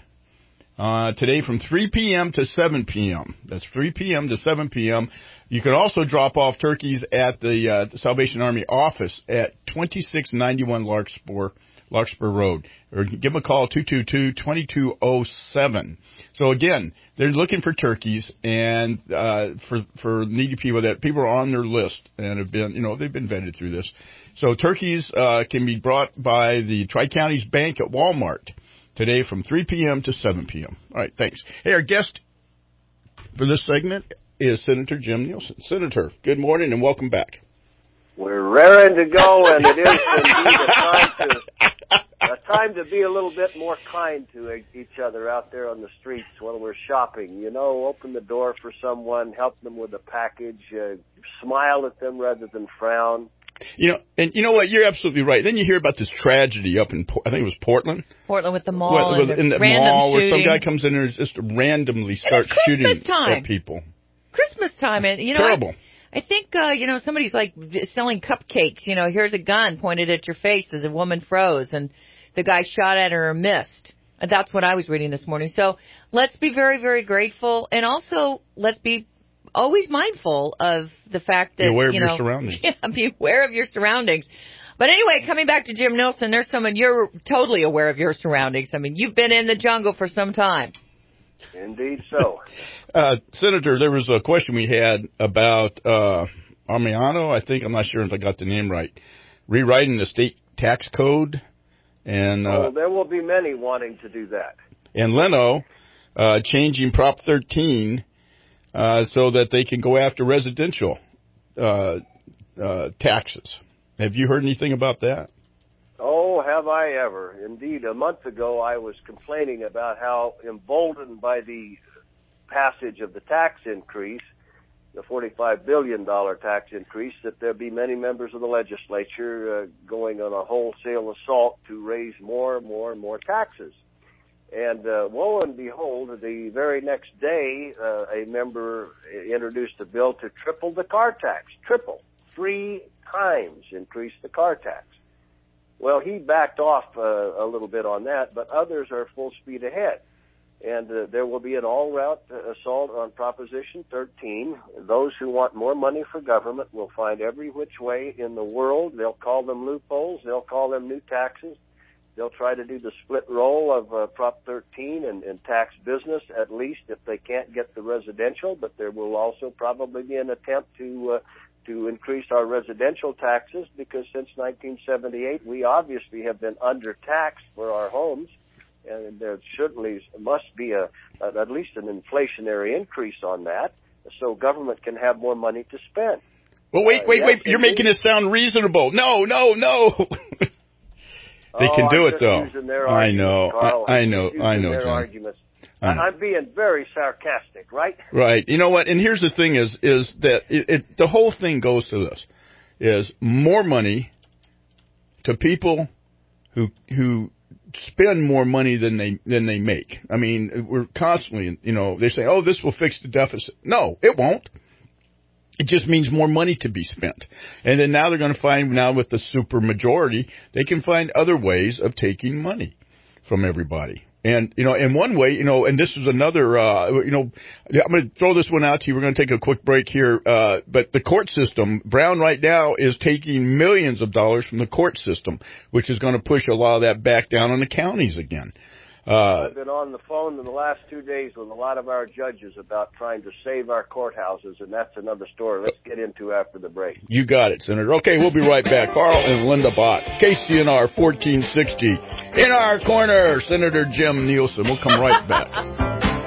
Uh, today from three p.m. to seven p.m. That's three p.m. to seven p.m. You can also drop off turkeys at the, uh, the Salvation Army office at twenty-six ninety-one Larkspur, Larkspur Road. Or give them a call, two two two, two two zero seven. So again, they're looking for turkeys and uh, for for needy people that people are on their list and have been, you know, they've been vetted through this. So turkeys uh, can be brought by the Tri-Counties Bank at Walmart today from three p.m. to seven p.m. All right, thanks. Hey, our guest for this segment is Senator Jim Nielsen. Senator, good morning and welcome back. We're raring to go, and it is indeed a time to, a time to be a little bit more kind to each other out there on the streets when we're shopping. You know, open the door for someone, help them with a package, uh, smile at them rather than frown. You know, and you know what? You're absolutely right. Then you hear about this tragedy up in, I think it was Portland. Portland with the mall. With, with, and in the random mall shooting. where some guy comes in and just randomly starts shooting time. at people. Christmas time, and you know, terrible. I, I think uh, you know somebody's like selling cupcakes. You know, here's a gun pointed at your face as a woman froze, and the guy shot at her or missed. And that's what I was reading this morning. So let's be very, very grateful, and also let's be always mindful of the fact that, be aware of you know, your surroundings. Yeah, be aware of your surroundings. But anyway, coming back to Jim Nielsen, there's someone you're totally aware of your surroundings. I mean, you've been in the jungle for some time. Indeed so. uh, Senator, there was a question we had about uh, Armiano, I think, I'm not sure if I got the name right, rewriting the state tax code. And uh, oh, there will be many wanting to do that. And Leno uh, changing Prop thirteen uh, so that they can go after residential uh, uh, taxes. Have you heard anything about that? Oh, have I ever. Indeed, a month ago I was complaining about how emboldened by the passage of the tax increase, the forty-five billion dollars tax increase, that there be many members of the legislature uh, going on a wholesale assault to raise more and more and more taxes. And uh, lo and behold, the very next day, uh, a member introduced a bill to triple the car tax, triple, three times increase the car tax. Well, he backed off uh, a little bit on that, but others are full speed ahead. And uh, there will be an all-route uh, assault on Proposition thirteen. Those who want more money for government will find every which way in the world. They'll call them loopholes. They'll call them new taxes. They'll try to do the split roll of uh, Prop thirteen and, and tax business, at least if they can't get the residential. But there will also probably be an attempt to uh, to increase our residential taxes, because since nineteen seventy-eight, we obviously have been undertaxed for our homes. And there certainly must be a, a at least an inflationary increase on that, so government can have more money to spend. Well, wait, uh, wait, yes, wait! You're making it sound reasonable. No, no, no. They oh, can do I'm it though. I know, Carl. I, I know, I know, their John. Arguments. I know. I'm being very sarcastic, right? Right. You know what? And here's the thing: is is that it, it the whole thing goes to this: is more money to people who who. spend more money than they than they make. I mean, we're constantly, you know, they say, oh, this will fix the deficit. No, it won't. It just means more money to be spent. And then now they're going to find, now with the super majority, they can find other ways of taking money from everybody. And, you know, in one way, you know, and this is another, uh, you know, I'm going to throw this one out to you. We're going to take a quick break here. Uh, but the court system, Brown right now is taking millions of dollars from the court system, which is going to push a lot of that back down on the counties again. Uh, I've been on the phone in the last two days with a lot of our judges about trying to save our courthouses, and that's another story let's get into after the break. You got it, Senator. Okay, we'll be right back. Carl and Linda Bott, K C N R fourteen sixty. In our corner, Senator Jim Nielsen. We'll come right back.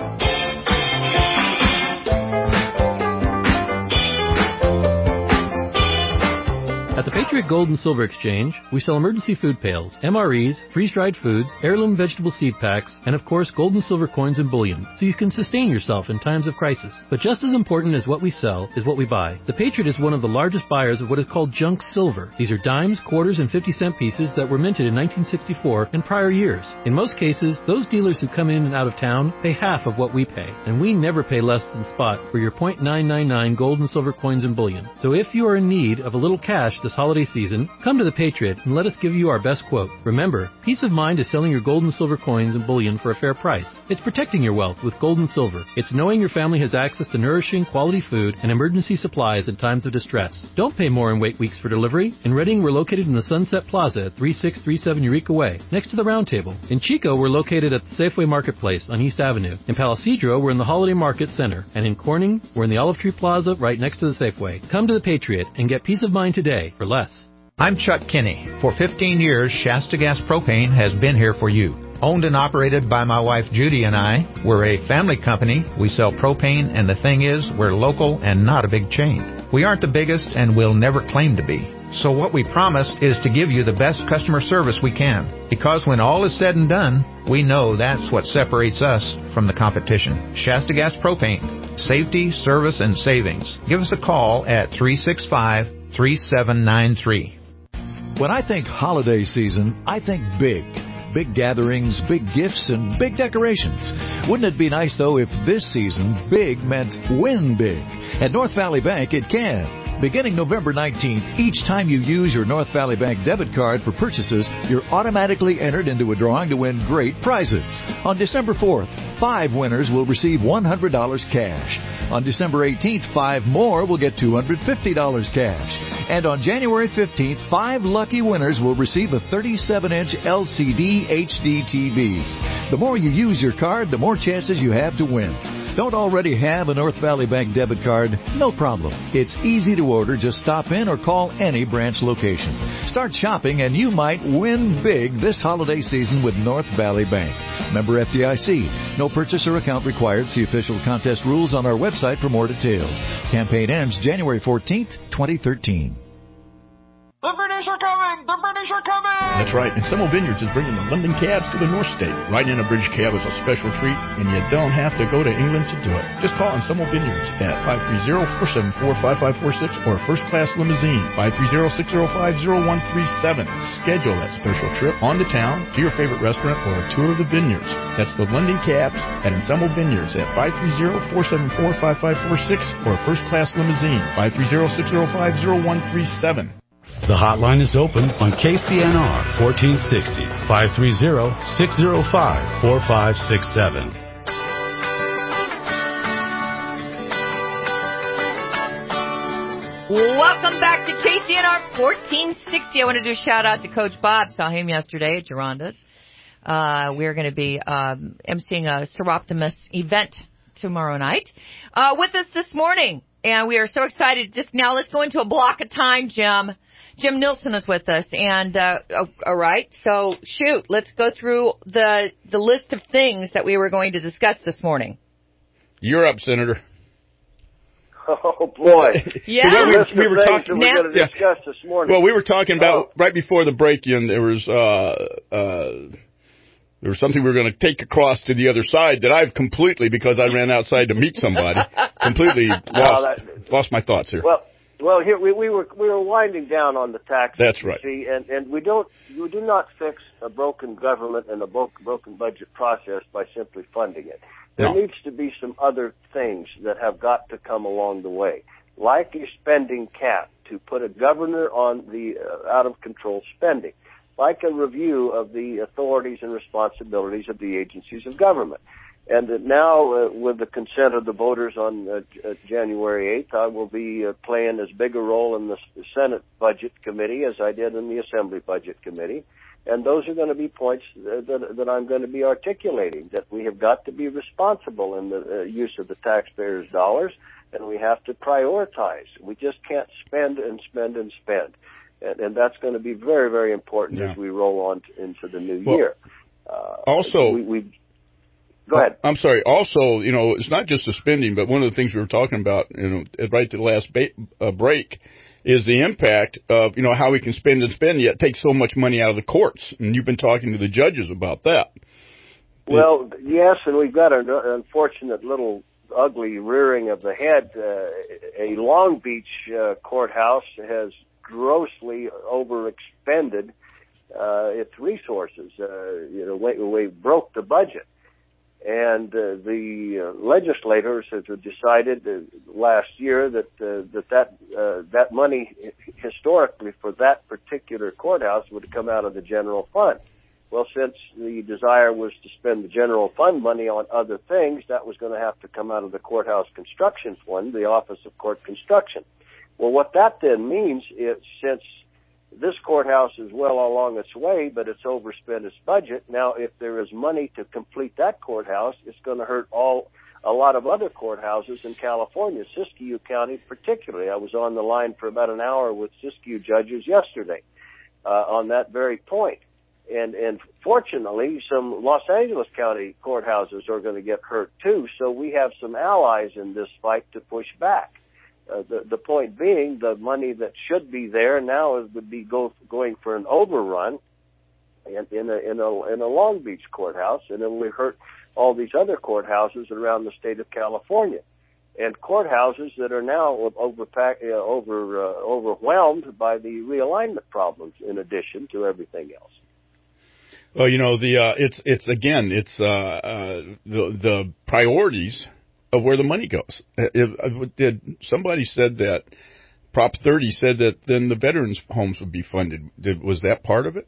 At the Patriot Gold and Silver Exchange, we sell emergency food pails, M R Es, freeze-dried foods, heirloom vegetable seed packs, and of course gold and silver coins and bullion, so you can sustain yourself in times of crisis. But just as important as what we sell is what we buy. The Patriot is one of the largest buyers of what is called junk silver. These are dimes, quarters, and fifty cent pieces that were minted in nineteen sixty-four and prior years. In most cases, those dealers who come in and out of town pay half of what we pay, and we never pay less than spot for your point nine nine nine gold and silver coins and bullion. So if you are in need of a little cash this holiday season, come to the Patriot and let us give you our best quote. Remember, peace of mind is selling your gold and silver coins and bullion for a fair price. It's protecting your wealth with gold and silver. It's knowing your family has access to nourishing, quality food and emergency supplies in times of distress. Don't pay more and wait weeks for delivery. In Reading, we're located in the Sunset Plaza at thirty-six thirty-seven Eureka Way, next to the Round Table. In Chico, we're located at the Safeway Marketplace on East Avenue. In Palisadro, we're in the Holiday Market Center. And in Corning, we're in the Olive Tree Plaza right next to the Safeway. Come to the Patriot and get peace of mind today for less. I'm Chuck Kinney. For fifteen years, Shasta Gas Propane has been here for you. Owned and operated by my wife Judy and I, we're a family company. We sell propane, and the thing is, we're local and not a big chain. We aren't the biggest, and we'll never claim to be. So what we promise is to give you the best customer service we can. Because when all is said and done, we know that's what separates us from the competition. Shasta Gas Propane. Safety, service, and savings. Give us a call at three six five, three seven nine three. When I think holiday season, I think big. Big gatherings, big gifts, and big decorations. Wouldn't it be nice, though, if this season big meant win big? At North Valley Bank, it can. Beginning November nineteenth, each time you use your North Valley Bank debit card for purchases, you're automatically entered into a drawing to win great prizes. On December fourth, five winners will receive one hundred dollars cash. On December eighteenth, five more will get two hundred fifty dollars cash. And on January fifteenth, five lucky winners will receive a thirty-seven inch L C D H D T V. The more you use your card, the more chances you have to win. Don't already have a North Valley Bank debit card? No problem. It's easy to order. Just stop in or call any branch location. Start shopping and you might win big this holiday season with North Valley Bank. Member F D I C. No purchase or account required. See official contest rules on our website for more details. Campaign ends January fourteenth, twenty thirteen. The British are coming! The British are coming! That's right, and Semmel Vineyards is bringing the London cabs to the North State. Riding in a British cab is a special treat, and you don't have to go to England to do it. Just call on Semmel Vineyards at five three zero, four seven four, five five four six or a first-class limousine, five three zero, six zero five, zero one three seven. Schedule that special trip on to town, to your favorite restaurant, or a tour of the vineyards. That's the London cabs at Semmel Vineyards at five three zero, four seven four, five five four six or a first-class limousine, five three zero, six zero five, zero one three seven. The hotline is open on K C N R fourteen sixty, five three zero, six zero five, four five six seven. Welcome back to K C N R fourteen sixty. I want to do a shout out to Coach Bob. Saw him yesterday at Geronda's. Uh, we're going to be um, emceeing a Seroptimus event tomorrow night. Uh, with us this morning, and we are so excited. Just now, let's go into a block of time, Jim. Jim Nielsen is with us, and uh, oh, all right. So, shoot, let's go through the the list of things that we were going to discuss this morning. You're up, Senator. Oh boy! Yeah, we, we, we were talking. We're going to yeah. discuss this morning. Well, we were talking about oh. right before the break-in. There was uh, uh, there was something we were going to take across to the other side that I've completely, because I ran outside to meet somebody, completely lost oh, that, lost my thoughts here. Well. Well, here we, we were we were winding down on the taxes. That's right. See, and and we don't we do not fix a broken government and a broken budget process by simply funding it. There no. needs to be some other things that have got to come along the way, like a spending cap to put a governor on the uh, out of control spending. like a review of the authorities and responsibilities of the agencies of government. And uh, now, uh, with the consent of the voters on uh, uh, January eighth, I will be uh, playing as big a role in the Senate Budget Committee as I did in the Assembly Budget Committee. And those are going to be points uh, that, that I'm going to be articulating, that we have got to be responsible in the uh, use of the taxpayers' dollars, and we have to prioritize. We just can't spend and spend and spend. And, and that's going to be very, very important yeah. as we roll on to, into the new well, year. Uh, also, we, we Go ahead. I'm sorry. Also, you know, it's not just the spending, but one of the things we were talking about, you know, right to the last ba- uh, break, is the impact of, you know, how we can spend and spend, yet take so much money out of the courts. And you've been talking to the judges about that. Well, yes, and we've got an unfortunate little ugly rearing of the head. Uh, a Long Beach uh, courthouse has grossly overexpended uh, its resources. Uh, you know, we, we broke the budget. And uh, the uh, legislators have decided uh, last year that uh, that that, uh, that money historically for that particular courthouse would come out of the general fund. Well, since the desire was to spend the general fund money on other things, that was going to have to come out of the courthouse construction fund, the Office of Court Construction. Well, what that then means is, since this courthouse is well along its way, but it's overspent its budget. Now, if there is money to complete that courthouse, it's going to hurt all a lot of other courthouses in California, Siskiyou County particularly. I was on the line for about an hour with Siskiyou judges yesterday uh, on that very point. And, and fortunately, some Los Angeles County courthouses are going to get hurt too, so we have some allies in this fight to push back. Uh, the, the point being, the money that should be there now is, would be go, going for an overrun in, in, a, in, a, in a Long Beach courthouse, and it will hurt all these other courthouses around the state of California. And courthouses that are now overpack, uh, over, uh, overwhelmed by the realignment problems in addition to everything else. Well, you know, the uh, it's it's again, it's uh, uh, the the priorities of where the money goes. If, did somebody said that Prop thirty said that then the veterans' homes would be funded? Did, was that part of it?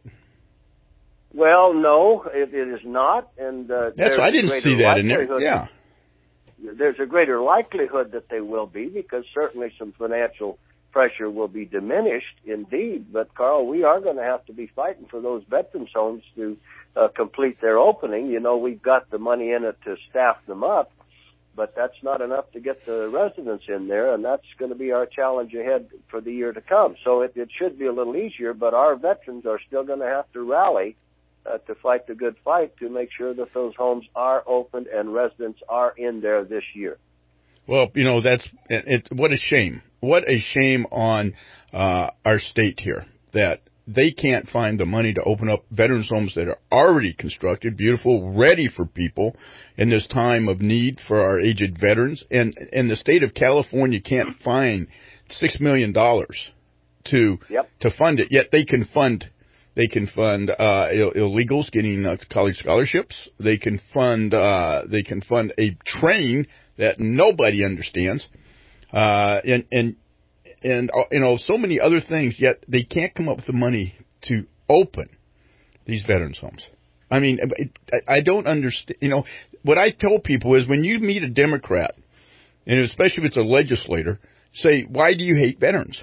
Well, no, it, it is not, and uh, that's I didn't see that in there. Yeah, there's a greater likelihood that they will be, because certainly some financial pressure will be diminished, indeed. But Carl, we are going to have to be fighting for those veterans' homes to uh, complete their opening. You know, we've got the money in it to staff them up, but that's not enough to get the residents in there, and that's going to be our challenge ahead for the year to come. So it, it should be a little easier, but our veterans are still going to have to rally uh, to fight the good fight to make sure that those homes are opened and residents are in there this year. Well, you know, that's it, what a shame. What a shame on uh, our state here that they can't find the money to open up veterans' homes that are already constructed, beautiful, ready for people in this time of need for our aged veterans. And, and the state of California can't find six million dollars to yep. to fund it, yet they can fund they can fund uh, Ill- illegals getting uh, college scholarships. They can fund uh, they can fund a train that nobody understands, uh, and and. And, you know, so many other things, yet they can't come up with the money to open these veterans' homes. I mean, I don't understand. You know, what I tell people is when you meet a Democrat, and especially if it's a legislator, say, why do you hate veterans?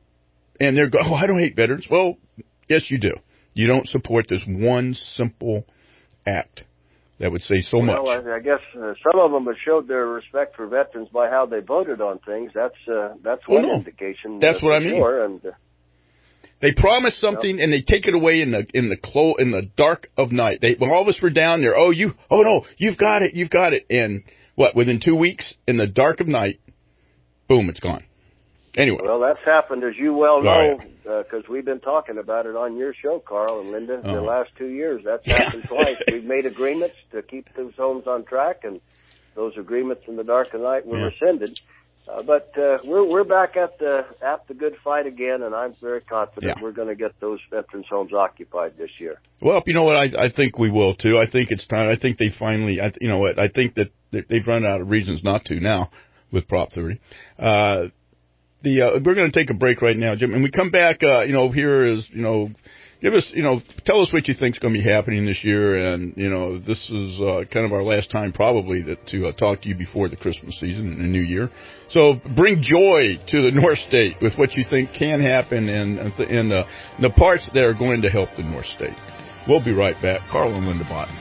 And they're going, oh, I don't hate veterans. Well, yes, you do. You don't support this one simple act that would say so well, much. I, I guess uh, some of them have showed their respect for veterans by how they voted on things. That's uh, that's one oh, no. indication. That's uh, what I mean. Sure. And, uh, they promise something, and they take it away in the in the clo- in the dark of night. They when all of us were down there, oh you, oh no, you've got it, you've got it, and what? Within two weeks, in the dark of night, boom, it's gone. Anyway. Well, that's happened, as you well know, right. because uh, we've been talking about it on your show, Carl and Linda, oh. the last two years. That's happened twice. We've made agreements to keep those homes on track, and those agreements in the dark of night were yeah. rescinded. Uh, but uh, we're we're back at the at the good fight again, and I'm very confident yeah. we're going to get those veterans' homes occupied this year. Well, you know what? I I think we will too. I think it's time. I think they finally. I, you know what? I think that they've run out of reasons not to now with Prop thirty. Uh, The, uh, we're going to take a break right now, Jim, and we come back, uh, you know, here is, you know, give us, you know, tell us what you think is going to be happening this year. And, you know, this is uh, kind of our last time probably that, to uh, talk to you before the Christmas season and the New Year. So bring joy to the North State with what you think can happen and, and uh, the parts that are going to help the North State. We'll be right back. Carl and Linda Botton.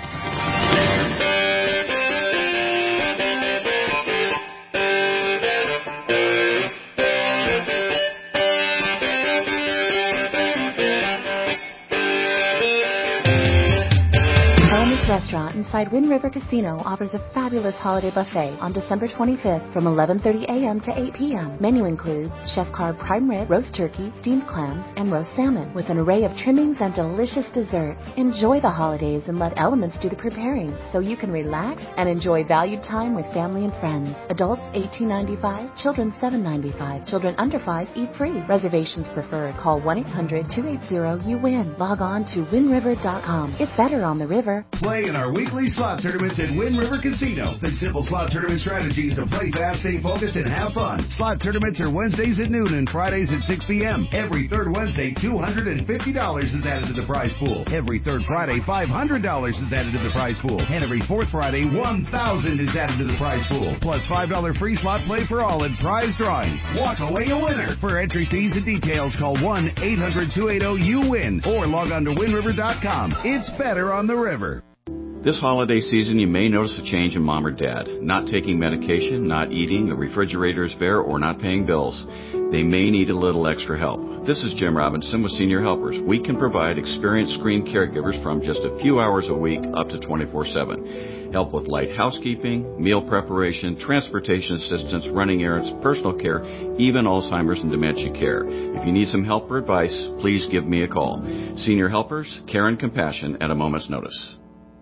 Restaurant inside Wind River Casino offers a fabulous holiday buffet on December twenty-fifth from eleven thirty a.m. to eight p.m. Menu includes chef carved prime rib, roast turkey, steamed clams, and roast salmon with an array of trimmings and delicious desserts. Enjoy the holidays and let elements do the preparing so you can relax and enjoy valued time with family and friends. Adults eighteen ninety-five, children seven ninety-five. Children under five eat free. Reservations preferred. Call one eight hundred two eight zero you win. Log on to wind river dot com. It's better on the river. Play in our weekly slot tournaments at Wind River Casino. The simple slot tournament strategy is to play fast, stay focused, and have fun. Slot tournaments are Wednesdays at noon and Fridays at six p.m. Every third Wednesday, two hundred fifty dollars is added to the prize pool. Every third Friday, five hundred dollars is added to the prize pool. And every fourth Friday, one thousand dollars is added to the prize pool. Plus five dollars free slot play for all and prize drawings. Walk away a winner. For entry fees and details, call one eight hundred two eight zero you win or log on to wind river dot com. It's better on the river. This holiday season, you may notice a change in mom or dad. Not taking medication, not eating, the refrigerator is bare, or not paying bills. They may need a little extra help. This is Jim Robinson with Senior Helpers. We can provide experienced screened caregivers from just a few hours a week up to twenty-four seven. Help with light housekeeping, meal preparation, transportation assistance, running errands, personal care, even Alzheimer's and dementia care. If you need some help or advice, please give me a call. Senior Helpers, care and compassion at a moment's notice.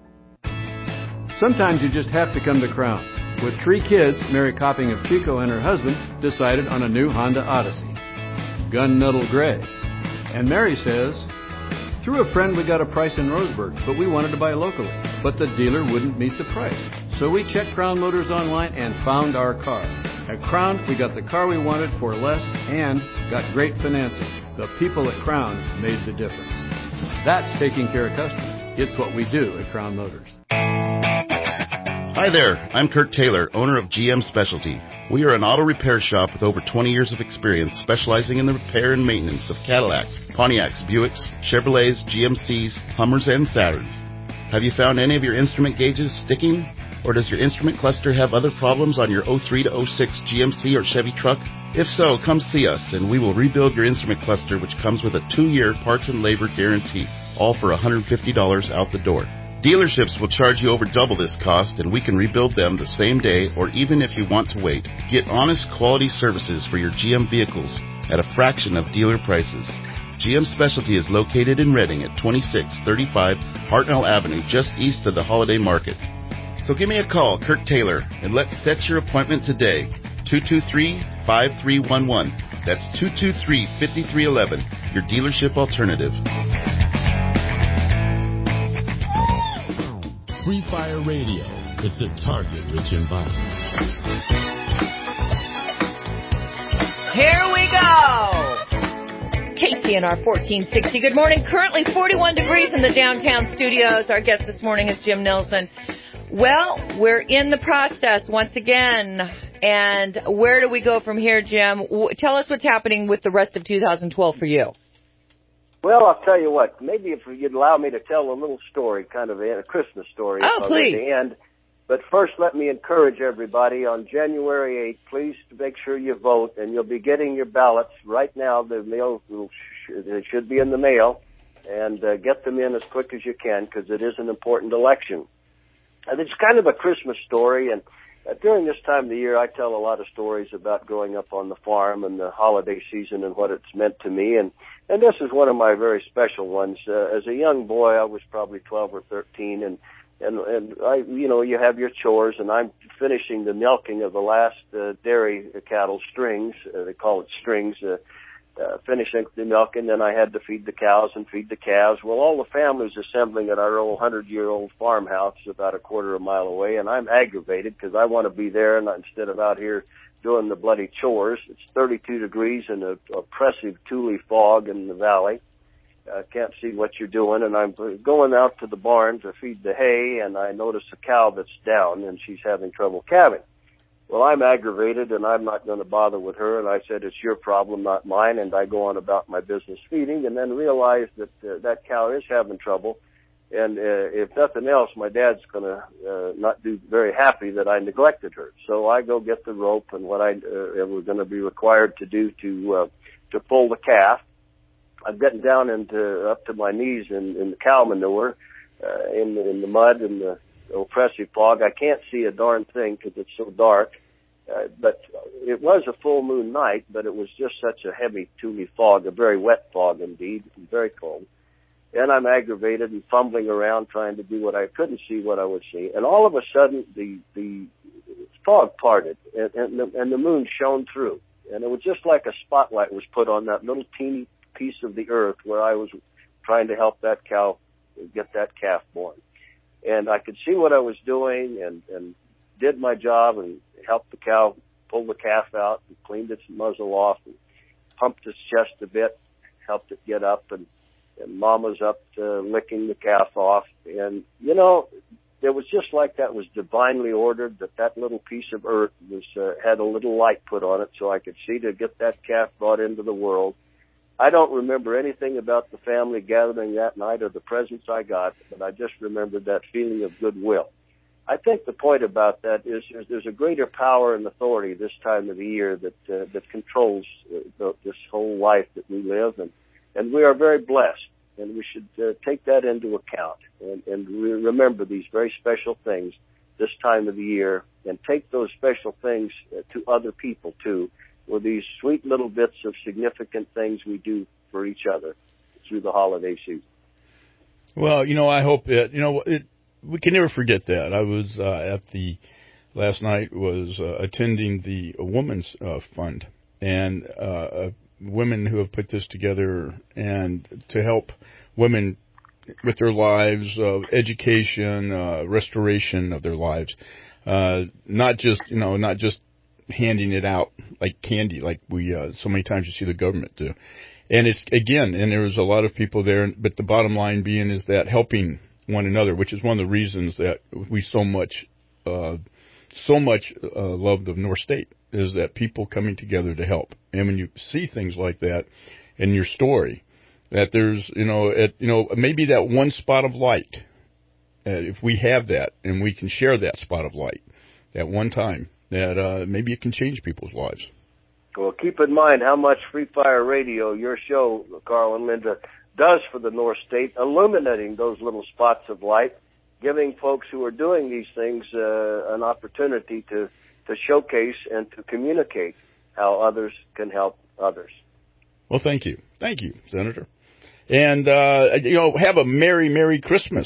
Sometimes you just have to come to Crown. With three kids, Mary Copping of Chico and her husband decided on a new Honda Odyssey, Gun-Nuddle Gray. And Mary says, through a friend we got a price in Roseburg, but we wanted to buy locally. But the dealer wouldn't meet the price. So we checked Crown Motors online and found our car. At Crown, we got the car we wanted for less and got great financing. The people at Crown made the difference. That's taking care of customers. It's what we do at Crown Motors. Hi there, I'm Kurt Taylor, owner of G M Specialty. We are an auto repair shop with over twenty years of experience specializing in the repair and maintenance of Cadillacs, Pontiacs, Buicks, Chevrolets, G M Cs, Hummers, and Saturns. Have you found any of your instrument gauges sticking? Or does your instrument cluster have other problems on your oh three to oh six G M C or Chevy truck? If so, come see us and we will rebuild your instrument cluster, which comes with a two-year parts and labor guarantee, all for one hundred fifty dollars out the door. Dealerships will charge you over double this cost, and we can rebuild them the same day or even if you want to wait. Get honest quality services for your G M vehicles at a fraction of dealer prices. G M Specialty is located in Reading at twenty-six thirty-five Hartnell Avenue, just east of the Holiday Market. So give me a call, Kurt Taylor, and let's set your appointment today. two two three, five three one one. That's two two three, five three one one, your dealership alternative. Free Fire Radio. It's a target-rich environment. Here we go. K C N R fourteen sixty. Good morning. Currently forty-one degrees in the downtown studios. Our guest this morning is Jim Nilsson. Well, we're in the process once again. And where do we go from here, Jim? Tell us what's happening with the rest of two thousand twelve for you. Well, I'll tell you what. Maybe if you'd allow me to tell a little story, kind of a, a Christmas story. Oh, please. At the end. But first, let me encourage everybody on January eighth, please make sure you vote, and you'll be getting your ballots right now. The mail will sh- it should be in the mail, and uh, get them in as quick as you can because it is an important election. And it's kind of a Christmas story, and uh, during this time of the year, I tell a lot of stories about growing up on the farm and the holiday season and what it's meant to me, and And this is one of my very special ones. Uh, as a young boy, I was probably twelve or thirteen, and, and, and I, you know, you have your chores, and I'm finishing the milking of the last uh, dairy cattle strings. Uh, they call it strings, uh, uh, finishing the milk, and then I had to feed the cows and feed the calves. Well, all the family's assembling at our old hundred-year-old farmhouse about a quarter of a mile away, and I'm aggravated because I want to be there and instead of out here doing the bloody chores. It's thirty-two degrees and a oppressive tule fog in the valley. uh, can't see what you're doing. And I'm going out to the barn to feed the hay, and I notice a cow that's down, and she's having trouble calving. Well, I'm aggravated, and I'm not going to bother with her. And I said, it's your problem, not mine. And I go on about my business feeding, and then realize that uh, that cow is having trouble. And uh, if nothing else, my dad's going to uh, not be very happy that I neglected her. So I go get the rope and what I uh, was going to be required to do to uh, to pull the calf. I'm getting down into up to my knees in, in the cow manure, uh, in, in the mud and the oppressive fog. I can't see a darn thing because it's so dark. Uh, but it was a full moon night, but it was just such a heavy, toomy fog, a very wet fog indeed, and very cold. And I'm aggravated and fumbling around trying to do what I couldn't see what I would see. And all of a sudden, the the fog parted, and, and, the, and the moon shone through. And it was just like a spotlight was put on that little teeny piece of the earth where I was trying to help that cow get that calf born. And I could see what I was doing and, and did my job and helped the cow pull the calf out and cleaned its muzzle off and pumped its chest a bit, helped it get up, and, and Mama's up to licking the calf off. And, you know, it was just like that was divinely ordered, that that little piece of earth was uh, had a little light put on it so I could see to get that calf brought into the world. I don't remember anything about the family gathering that night or the presents I got, but I just remembered that feeling of goodwill. I think the point about that is, is there's a greater power and authority this time of the year that uh, that controls uh, the, this whole life that we live, and, and we are very blessed, and we should uh, take that into account and, and re- remember these very special things this time of the year, and take those special things uh, to other people too, with these sweet little bits of significant things we do for each other through the holiday season. Well, you know, I hope that, you know, it, we can never forget that. I was uh, at the, last night was uh, attending the Women's uh, Fund, and uh, uh, women who have put this together and to help women with their lives, uh, education, uh, restoration of their lives. Uh, not just, you know, not just handing it out like candy, like we uh, so many times you see the government do. And it's, again, and there was a lot of people there, but the bottom line being is that helping one another, which is one of the reasons that we so much, uh, so much uh, love the North State, is that people coming together to help. And when you see things like that in your story, that there's, you know, at, you know, maybe that one spot of light, uh, if we have that and we can share that spot of light at one time, that uh, maybe it can change people's lives. Well, keep in mind how much Free Fire Radio, your show, Carl and Linda, does for the North State, illuminating those little spots of light, giving folks who are doing these things uh, an opportunity to, to showcase and to communicate how others can help others. Well, thank you. Thank you, Senator. And, uh, you know, have a Merry, Merry Christmas.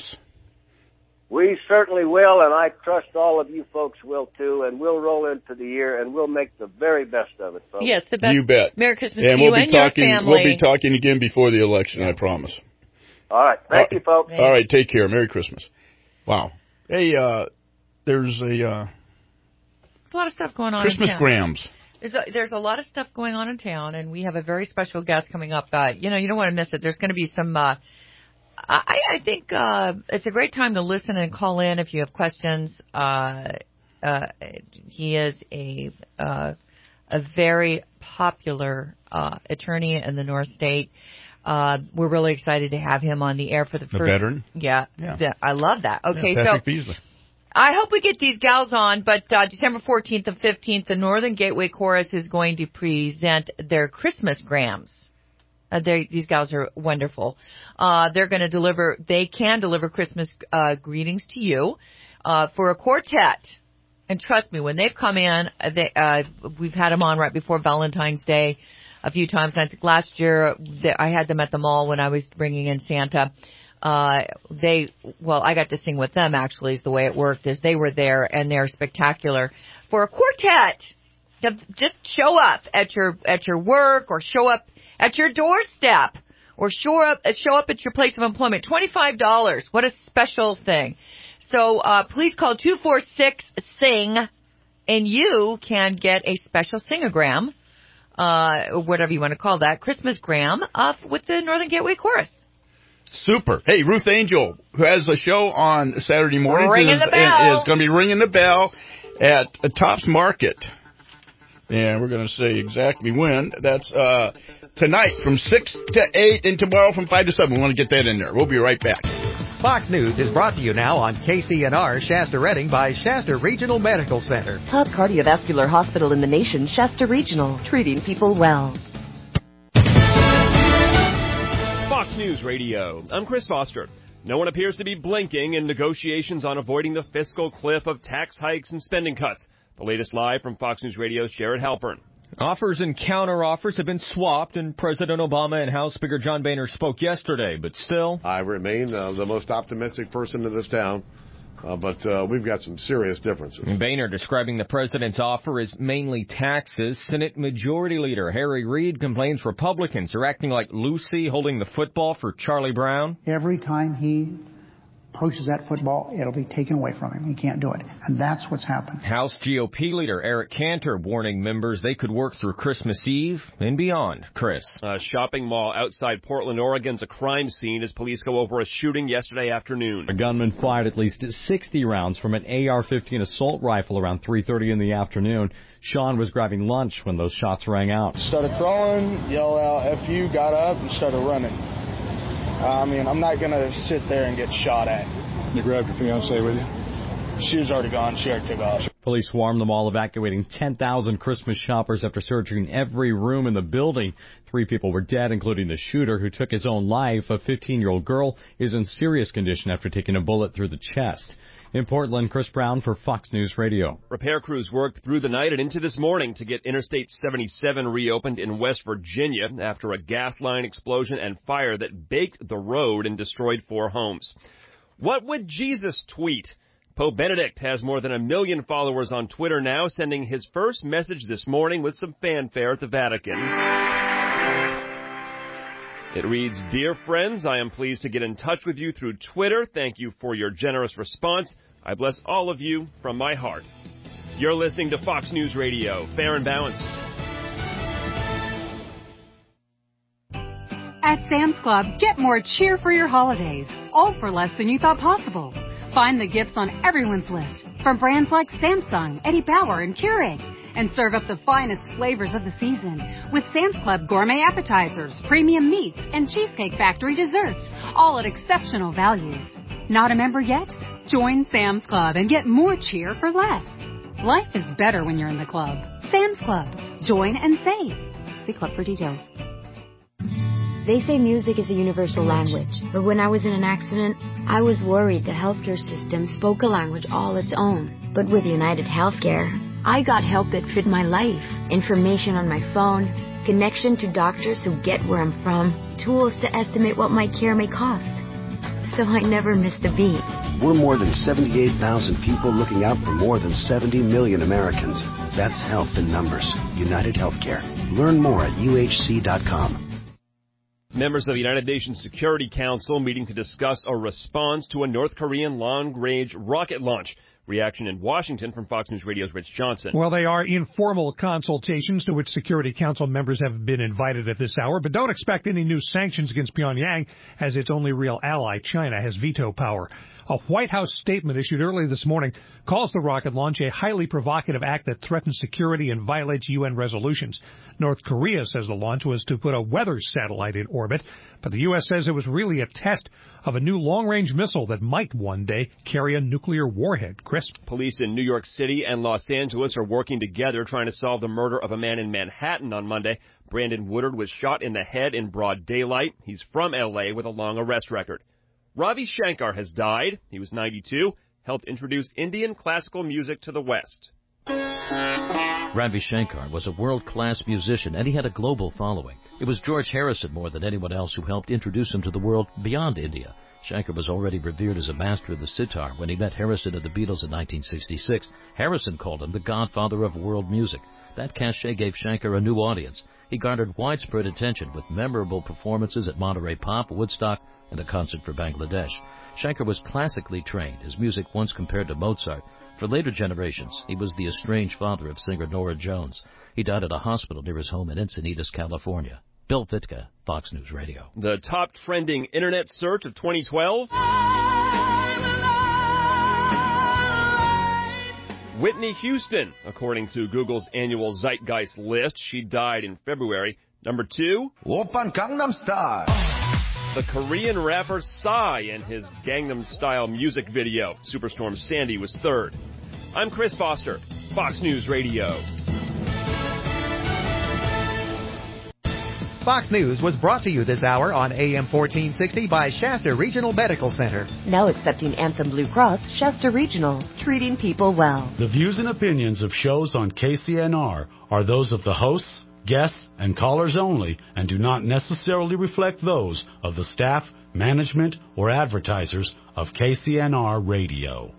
We certainly will, and I trust all of you folks will too, and we'll roll into the year, and we'll make the very best of it, folks. Yes, the best. You bet. Merry Christmas and to we'll you be and talking, your family. We'll be talking again before the election, I promise. All right. Thank all, you, folks. All right, take care. Merry Christmas. Wow. Hey, uh, there's a... Uh, there's a lot of stuff going on Christmas in town. grams. There's a, there's a lot of stuff going on in town, and we have a very special guest coming up. Uh, you know, you don't want to miss it. There's going to be some... Uh, I, I think uh, it's a great time to listen and call in if you have questions. Uh, uh, he is a uh, a very popular uh, attorney in the North State. Uh, we're really excited to have him on the air for the, the first. veteran. Yeah, yeah, I love that. Okay, yeah, Patrick so Beasley. I hope we get these gals on. But uh, December fourteenth and fifteenth, the Northern Gateway Chorus is going to present their Christmas grams. Uh, these gals are wonderful. Uh, they're going to deliver, they can deliver Christmas uh, greetings to you uh, for a quartet. And trust me, when they've come in, they, uh, we've had them on right before Valentine's Day a few times. And I think last year they, I had them at the mall when I was bringing in Santa. Uh, they, well, I got to sing with them, actually, is the way it worked, is they were there, and they're spectacular. For a quartet, just show up at your at your work, or show up at your doorstep, or show up show up at your place of employment. twenty-five dollars. What a special thing. So uh, please call two four six, sing, and you can get a special singogram, uh, or whatever you want to call that, Christmas gram, uh, with the Northern Gateway Chorus. Super. Hey, Ruth Angel, who has a show on Saturday mornings, ringing is, the bell. is going to be ringing the bell at uh, Tops Market. And we're going to say exactly when. That's uh, tonight from six to eight and tomorrow from five to seven. We want to get that in there. We'll be right back. Fox News is brought to you now on K C N R Shasta Redding by Shasta Regional Medical Center. Top cardiovascular hospital in the nation, Shasta Regional, treating people well. Fox News Radio. I'm Chris Foster. No one appears to be blinking in negotiations on avoiding the fiscal cliff of tax hikes and spending cuts. The latest live from Fox News Radio's Jared Halpern. Offers and counteroffers have been swapped, and President Obama and House Speaker John Boehner spoke yesterday, but still... I remain uh, the most optimistic person in this town, uh, but uh, we've got some serious differences. Boehner describing the president's offer as mainly taxes. Senate Majority Leader Harry Reid complains Republicans are acting like Lucy holding the football for Charlie Brown. Every time he approaches that football, it'll be taken away from him. He can't do it. And that's what's happened. House G O P leader Eric Cantor warning members they could work through Christmas Eve and beyond. Chris. A shopping mall outside Portland, Oregon's a crime scene as police go over a shooting yesterday afternoon. A gunman fired at least sixty rounds from an A R fifteen assault rifle around three thirty in the afternoon. Sean was grabbing lunch when those shots rang out. Started crawling, yelled out F you, got up, and started running. I mean, I'm not going to sit there and get shot at. You grabbed your fiancée with you? She was already gone. She already took off. Police swarmed the mall, evacuating ten thousand Christmas shoppers after searching every room in the building. Three people were dead, including the shooter who took his own life. A fifteen-year-old girl is in serious condition after taking a bullet through the chest. In Portland, Chris Brown for Fox News Radio. Repair crews worked through the night and into this morning to get Interstate seventy-seven reopened in West Virginia after a gas line explosion and fire that baked the road and destroyed four homes. What would Jesus tweet? Pope Benedict has more than a million followers on Twitter now, sending his first message this morning with some fanfare at the Vatican. It reads, "Dear friends, I am pleased to get in touch with you through Twitter. Thank you for your generous response. I bless all of you from my heart." You're listening to Fox News Radio, fair and balanced. At Sam's Club, get more cheer for your holidays, all for less than you thought possible. Find the gifts on everyone's list, from brands like Samsung, Eddie Bauer, and Keurig. And serve up the finest flavors of the season with Sam's Club gourmet appetizers, premium meats, and Cheesecake Factory desserts, all at exceptional values. Not a member yet? Join Sam's Club and get more cheer for less. Life is better when you're in the club. Sam's Club. Join and save. See club for details. They say music is a universal language, but when I was in an accident, I was worried the healthcare system spoke a language all its own. But with United Healthcare, I got help that fit my life. Information on my phone, connection to doctors who get where I'm from, tools to estimate what my care may cost. So I never missed a beat. We're more than seventy-eight thousand people looking out for more than seventy million Americans. That's health in numbers. United Healthcare. Learn more at U H C dot com. Members of the United Nations Security Council meeting to discuss a response to a North Korean long-range rocket launch. Reaction in Washington from Fox News Radio's Rich Johnson. Well, they are informal consultations to which Security Council members have been invited at this hour, but don't expect any new sanctions against Pyongyang, as its only real ally, China, has veto power. A White House statement issued early this morning calls the rocket launch a highly provocative act that threatens security and violates U N resolutions. North Korea says the launch was to put a weather satellite in orbit, but the U S says it was really a test of a new long-range missile that might one day carry a nuclear warhead. Chris? Police in New York City and Los Angeles are working together trying to solve the murder of a man in Manhattan on Monday. Brandon Woodard was shot in the head in broad daylight. He's from L A with a long arrest record. Ravi Shankar has died. He was ninety-two, helped introduce Indian classical music to the West. Ravi Shankar was a world-class musician, and he had a global following. It was George Harrison more than anyone else who helped introduce him to the world beyond India. Shankar was already revered as a master of the sitar when he met Harrison and the Beatles in nineteen sixty-six. Harrison called him the godfather of world music. That cachet gave Shankar a new audience. He garnered widespread attention with memorable performances at Monterey Pop, Woodstock, and a concert for Bangladesh. Shankar was classically trained, his music once compared to Mozart. For later generations, he was the estranged father of singer Norah Jones. He died at a hospital near his home in Encinitas, California. Bill Vitka, Fox News Radio. The top trending internet search of twenty twelve. Whitney Houston, according to Google's annual Zeitgeist list. She died in February. Number two. Oppan Gangnam Style. The Korean rapper Psy and his Gangnam Style music video. Superstorm Sandy was third. I'm Chris Foster, Fox News Radio. Fox News was brought to you this hour on A M fourteen sixty by Shasta Regional Medical Center. Now accepting Anthem Blue Cross, Shasta Regional, treating people well. The views and opinions of shows on K C N R are those of the hosts, guests, and callers only and do not necessarily reflect those of the staff, management, or advertisers of K C N R Radio.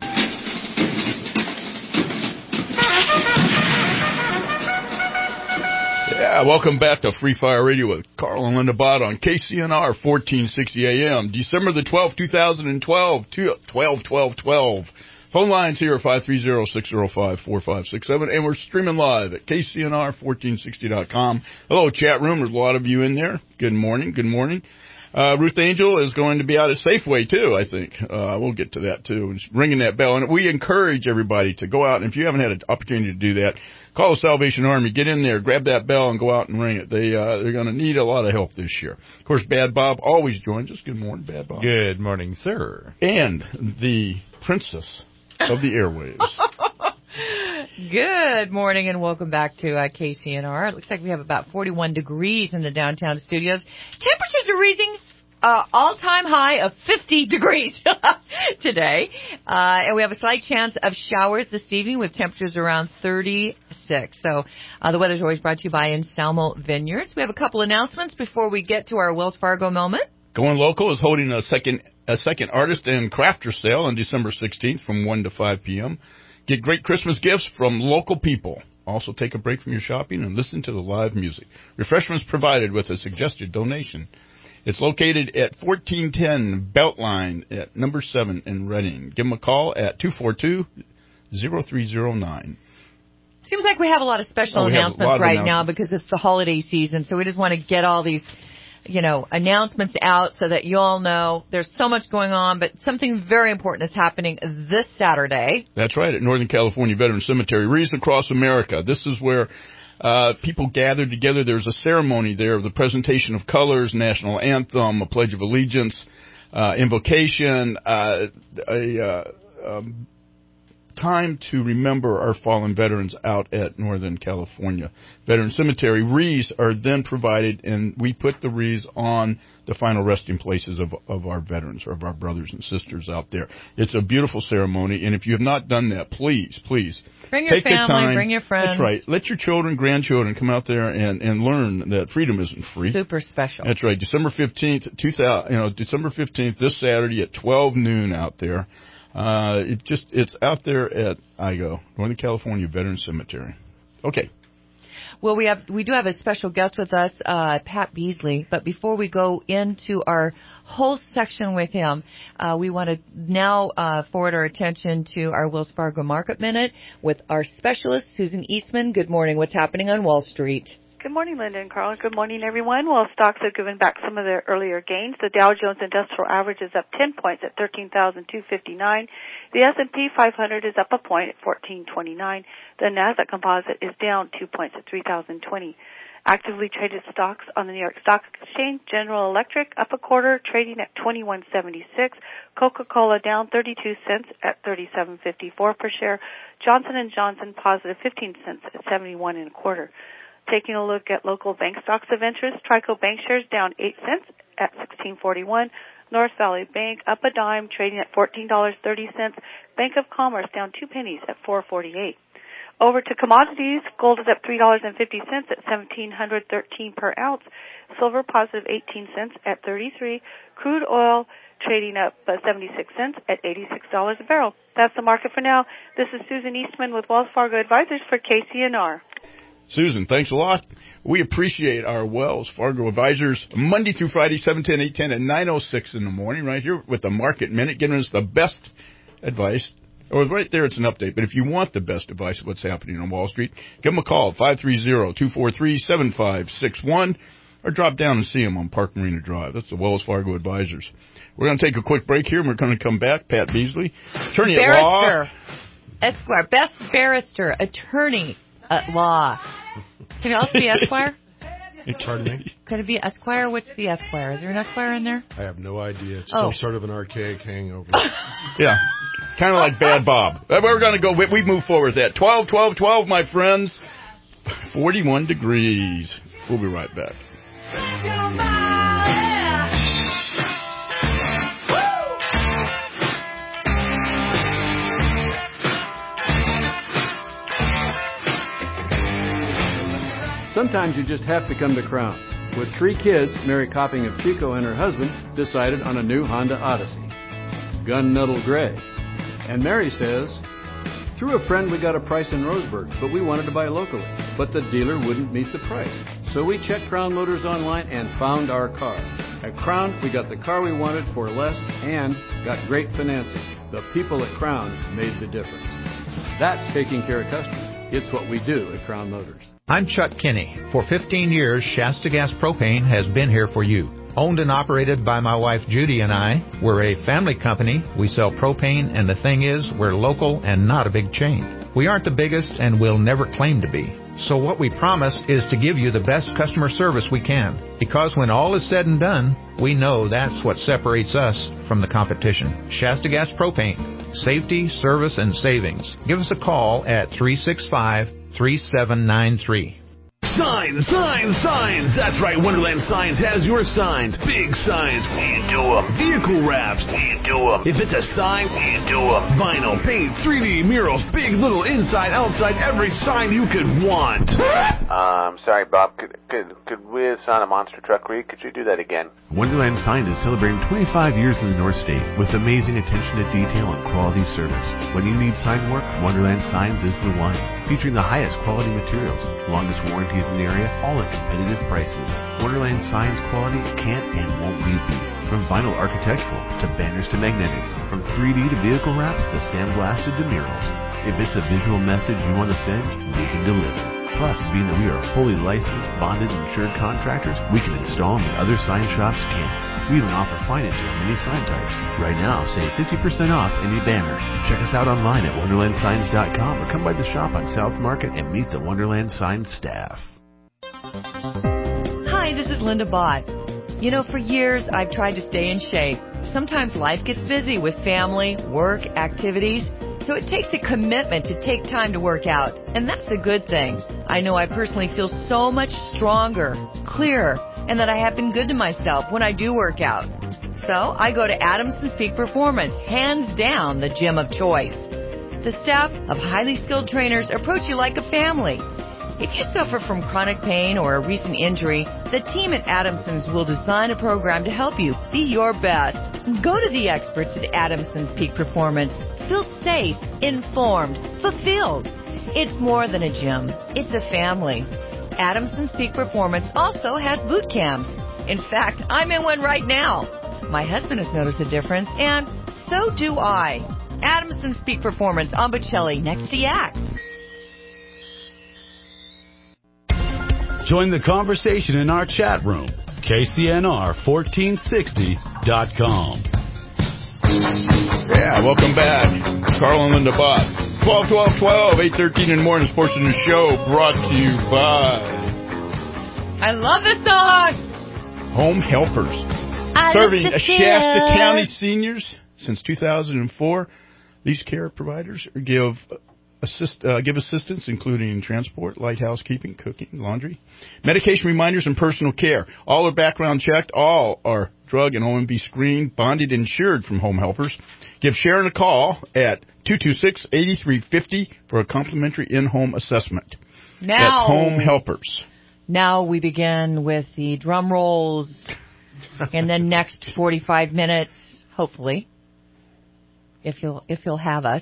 Yeah, welcome back to Free Fire Radio with Carl and Linda Bott on K C N R fourteen sixty A M. December the twelfth, two thousand twelve, twelve twelve twelve. Phone lines here are five three zero, six zero five, four five six seven, and we're streaming live at K C N R fourteen sixty dot com. Hello, chat room. There's a lot of you in there. Good morning. Good morning. Uh, Ruth Angel is going to be out at Safeway, too, I think. Uh, we'll get to that, too. Just ringing that bell. And we encourage everybody to go out. And if you haven't had an opportunity to do that, call the Salvation Army. Get in there, grab that bell, and go out and ring it. They, uh, they're going to need a lot of help this year. Of course, Bad Bob always joins us. Good morning, Bad Bob. Good morning, sir. And the princess of the airwaves. Good morning and welcome back to uh, K C N R. It looks like we have about forty-one degrees in the downtown studios. Temperatures are reaching uh, all-time high of fifty degrees today. Uh, and we have a slight chance of showers this evening with temperatures around thirty-six. So uh, the weather's always brought to you by Anselmo Vineyards. We have a couple announcements before we get to our Wells Fargo moment. Going Local is holding a second a second artist and crafter sale on December sixteenth from one to five p.m. Get great Christmas gifts from local people. Also take a break from your shopping and listen to the live music. Refreshments provided with a suggested donation. It's located at fourteen ten Beltline at number seven in Reading. Give them a call at two four two, zero three zero nine. Seems like we have a lot of special oh, announcements right announcements. now because it's the holiday season. So we just want to get all these, you know, announcements out so that you all know there's so much going on, but something very important is happening this Saturday. That's right, at Northern California Veterans Cemetery, Wreaths Across America. This is where uh people gather together. There's a ceremony there of the presentation of colors, national anthem, a pledge of allegiance, uh invocation, uh a uh, um, time to remember our fallen veterans out at Northern California Veterans Cemetery. Wreaths are then provided, and we put the wreaths on the final resting places of, of our veterans, or of our brothers and sisters out there. It's a beautiful ceremony, and if you have not done that, please, please, bring your take family, the time. Bring your friends. That's right. Let your children, grandchildren come out there and, and learn that freedom isn't free. Super special. That's right. December fifteenth, two thousand, you know, December fifteenth, this Saturday at twelve noon out there. Uh, it just, it's out there at I G O, Northern California Veterans Cemetery. Okay. Well, we have, we do have a special guest with us, uh, Pat Beasley, but before we go into our whole section with him, uh, we want to now, uh, forward our attention to our Wells Fargo Market Minute with our specialist, Susan Eastman. Good morning. What's happening on Wall Street? Good morning, Linda and Carl. Good morning, everyone. Well, stocks have given back some of their earlier gains. The Dow Jones Industrial Average is up ten points at thirteen thousand two hundred fifty-nine. The S and P five hundred is up a point at fourteen twenty-nine. The Nasdaq Composite is down two points at three thousand twenty. Actively traded stocks on the New York Stock Exchange: General Electric up a quarter, trading at twenty-one seventy-six. Coca-Cola down thirty-two cents at thirty-seven fifty-four per share. Johnson and Johnson positive fifteen cents at seventy-one and a quarter. Taking a look at local bank stocks of interest, Trico Bank shares down eight cents at sixteen forty-one. North Valley Bank up a dime, trading at fourteen dollars and thirty cents. Bank of Commerce down two pennies at four forty-eight. Over to commodities, gold is up three dollars and fifty cents at seventeen thirteen per ounce. Silver positive eighteen cents at thirty-three. Crude oil trading up seventy-six cents at eighty-six dollars a barrel. That's the market for now. This is Susan Eastman with Wells Fargo Advisors for K C N R. Susan, thanks a lot. We appreciate our Wells Fargo advisors Monday through Friday, seven ten, eight ten, and nine oh six in the morning, right here with the Market Minute, giving us the best advice. Or right there, it's an update. But if you want the best advice of what's happening on Wall Street, give them a call, five three zero, two four three, seven five six one. or drop down and see them on Park Marina Drive. That's the Wells Fargo Advisors. We're going to take a quick break here, and we're going to come back. Pat Beasley, attorney at law. Barrister, Esquire, best barrister, attorney at law. Can it also be Esquire? Pardon me? Could it be Esquire? What's the Esquire? Is there an Esquire in there? I have no idea. It's Oh. some sort of an archaic hangover. Yeah, kind of like Bad Bob. Uh, We're going to go, we we move forward with that. twelve, twelve, twelve, my friends. forty-one degrees. We'll be right back. Sometimes you just have to come to Crown. With three kids, Mary Copping of Chico and her husband decided on a new Honda Odyssey, gun-nuddle gray. And Mary says, through a friend we got a price in Roseburg, but we wanted to buy locally. But the dealer wouldn't meet the price. So we checked Crown Motors online and found our car. At Crown, we got the car we wanted for less and got great financing. The people at Crown made the difference. That's taking care of customers. It's what we do at Crown Motors. I'm Chuck Kinney. For fifteen years, Shasta Gas Propane has been here for you. Owned and operated by my wife Judy and I, we're a family company. We sell propane, and the thing is, we're local and not a big chain. We aren't the biggest and will never claim to be. So what we promise is to give you the best customer service we can. Because when all is said and done, we know that's what separates us from the competition. Shasta Gas Propane. Safety, service, and savings. Give us a call at three six five, three seven nine three. Signs, signs, signs. That's right, Wonderland Signs has your signs. Big signs, we do them. Vehicle wraps, we do them. If it's a sign, we do them. Vinyl, paint, three D murals, big, little, inside, outside, every sign you could want. Um, sorry, Bob. Could could could we assign a monster truck read? Could you do that again? Wonderland Signs is celebrating twenty-five years in the North State with amazing attention to detail and quality service. When you need sign work, Wonderland Signs is the one. Featuring the highest quality materials, longest warranties in the area, all at competitive prices. Wonderland Signs quality can't and won't be beat. From vinyl architectural to banners to magnetics, from three D to vehicle wraps to sandblasted to murals. If it's a visual message you want to send, we can deliver. Plus, being that we are fully licensed, bonded, insured contractors, we can install them when other sign shops can't. We even offer financing on many sign types. Right now, save fifty percent off any banner. Check us out online at wonderland signs dot com or come by the shop on South Market and meet the Wonderland Signs staff. Hi, this is Linda Bott. You know, for years I've tried to stay in shape. Sometimes life gets busy with family, work, activities, so it takes a commitment to take time to work out, and that's a good thing. I know I personally feel so much stronger, clearer, and that I have been good to myself when I do work out. So I go to Adamson's Peak Performance, hands down the gym of choice. The staff of highly skilled trainers approach you like a family. If you suffer from chronic pain or a recent injury, the team at Adamson's will design a program to help you be your best. Go to the experts at Adamson's Peak Performance. Feel safe, informed, fulfilled. It's more than a gym. It's a family. Adamson's Peak Performance also has boot camps. In fact, I'm in one right now. My husband has noticed a difference, and so do I. Adamson's Peak Performance on Bocelli, next to Yak. Join the conversation in our chat room, K C N R fourteen sixty dot com. Yeah, welcome back. Carl and Linda Bott. twelve, twelve, twelve, eight thirteen in the morning. This portion of the show brought to you by I love this song. Home Helpers. I Serving love the Shasta feel. County seniors since two thousand four. These care providers give assist, uh, give assistance, including transport, light housekeeping, cooking, laundry, medication reminders, and personal care. All are background checked. All are drug and O M V screened, bonded, insured from Home Helpers. Give Sharon a call at two two six, eight three five zero for a complimentary in-home assessment. Now, at Home Helpers. Now we begin with the drum rolls in the next forty-five minutes, hopefully, if you'll if you'll have us.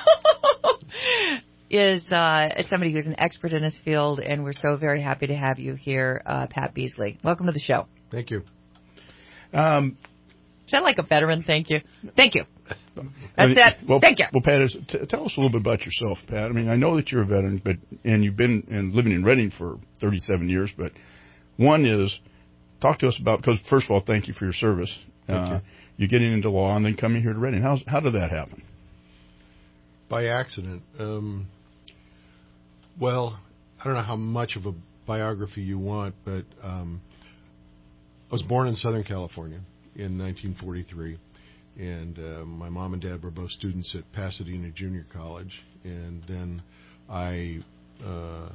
Is uh, somebody who's an expert in this field, and we're so very happy to have you here, uh, Pat Beasley. Welcome to the show. Thank you. Um, Is that like a veteran? Thank you. Thank you. That's I mean, it. Well, Thank you. Well, Pat, is, t- tell us a little bit about yourself, Pat. I mean, I know that you're a veteran, but and you've been in, living in Reading for thirty-seven years. But one is talk to us about, because first of all, thank you for your service. Thank Uh, you. You're getting into law and then coming here to Reading. How how did that happen? By accident. Um, well, I don't know how much of a biography you want, but um, I was born in Southern California in nineteen forty-three, and uh, my mom and dad were both students at Pasadena Junior College, and then I, uh,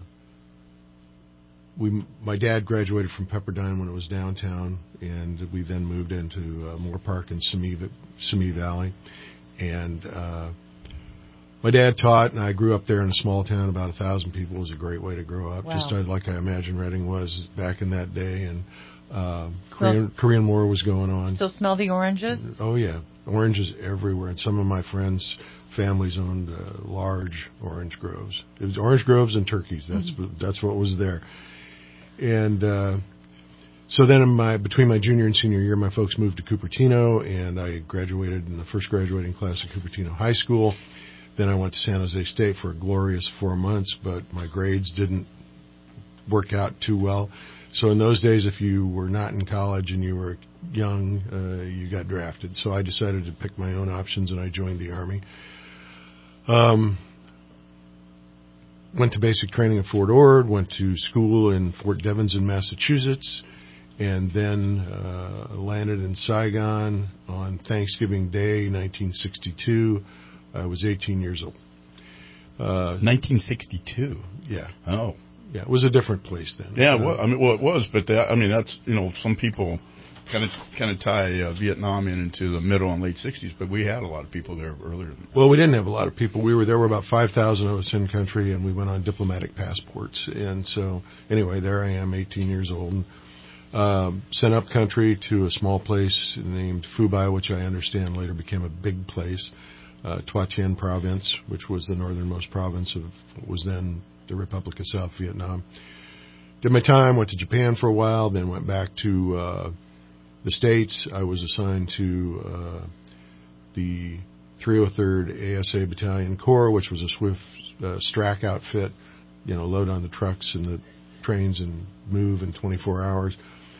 we, my dad graduated from Pepperdine when it was downtown, and we then moved into uh, Moore Park in Simi, Simi Valley, and uh, my dad taught, and I grew up there in a small town, about a thousand people. It was a great way to grow up, Wow. just like I imagine Reading was back in that day. And uh, Korean, Korean War was going on. Still smell the oranges? Oh, yeah. Oranges everywhere. And some of my friends' families owned uh, large orange groves. It was orange groves and turkeys. That's, mm-hmm. that's what was there. And uh, so then in my, between my junior and senior year, my folks moved to Cupertino, and I graduated in the first graduating class at Cupertino High School. Then I went to San Jose State for a glorious four months, but my grades didn't work out too well. So in those days, if you were not in college and you were young, uh, you got drafted. So I decided to pick my own options, and I joined the Army. Um, went to basic training at Fort Ord, went to school in Fort Devens in Massachusetts, and then uh, landed in Saigon on Thanksgiving Day, nineteen sixty-two. I was eighteen years old. Uh, nineteen sixty-two. Yeah. Oh. Yeah, it was a different place then. Yeah, uh, well, I mean, well, it was, but that, I mean, that's, you know, some people kind of kind of tie uh, Vietnam in into the middle and late sixties, but we had a lot of people there earlier than that. Well, we didn't have a lot of people. We were there were about five thousand of us in country, and we went on diplomatic passports. And so, anyway, there I am, eighteen years old, and um, sent up country to a small place named Phu Bai, which I understand later became a big place. Uh, Toi Tien province, which was the northernmost province of what was then the Republic of South Vietnam. Did my time, went to Japan for a while, then went back to uh, the States. I was assigned to uh, the three oh third A S A Battalion Corps, which was a swift uh, Strack outfit, you know, load on the trucks and the trains and move in twenty-four hours.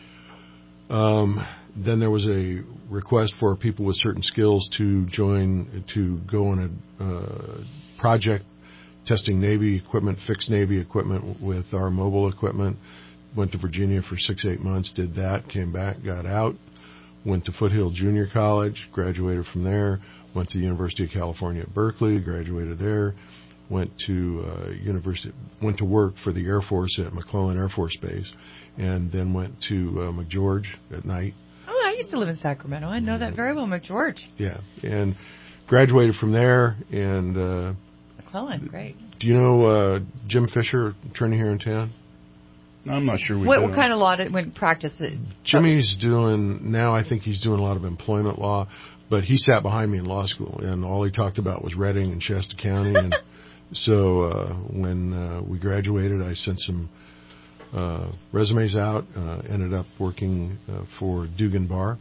Um, then there was a request for people with certain skills to join, to go on a uh, project testing Navy equipment, fixed Navy equipment with our mobile equipment. Went to Virginia for six, eight months, did that, came back, got out, went to Foothill Junior College, graduated from there, went to the University of California at Berkeley, graduated there, went to uh, university, went to work for the Air Force at McClellan Air Force Base, and then went to uh, McGeorge at night. Oh, I used to live in Sacramento. I know that very well, McGeorge. Yeah, and graduated from there, and uh, McClellan, great. Do you know uh, Jim Fisher, attorney here in town? I'm not sure we What, do. what kind of law did when practice it? Jimmy's doing, now I think he's doing a lot of employment law, but he sat behind me in law school, and all he talked about was Reading and Shasta County. And so uh, when uh, we graduated, I sent some uh, resumes out, uh, ended up working uh, for Dugan Bar,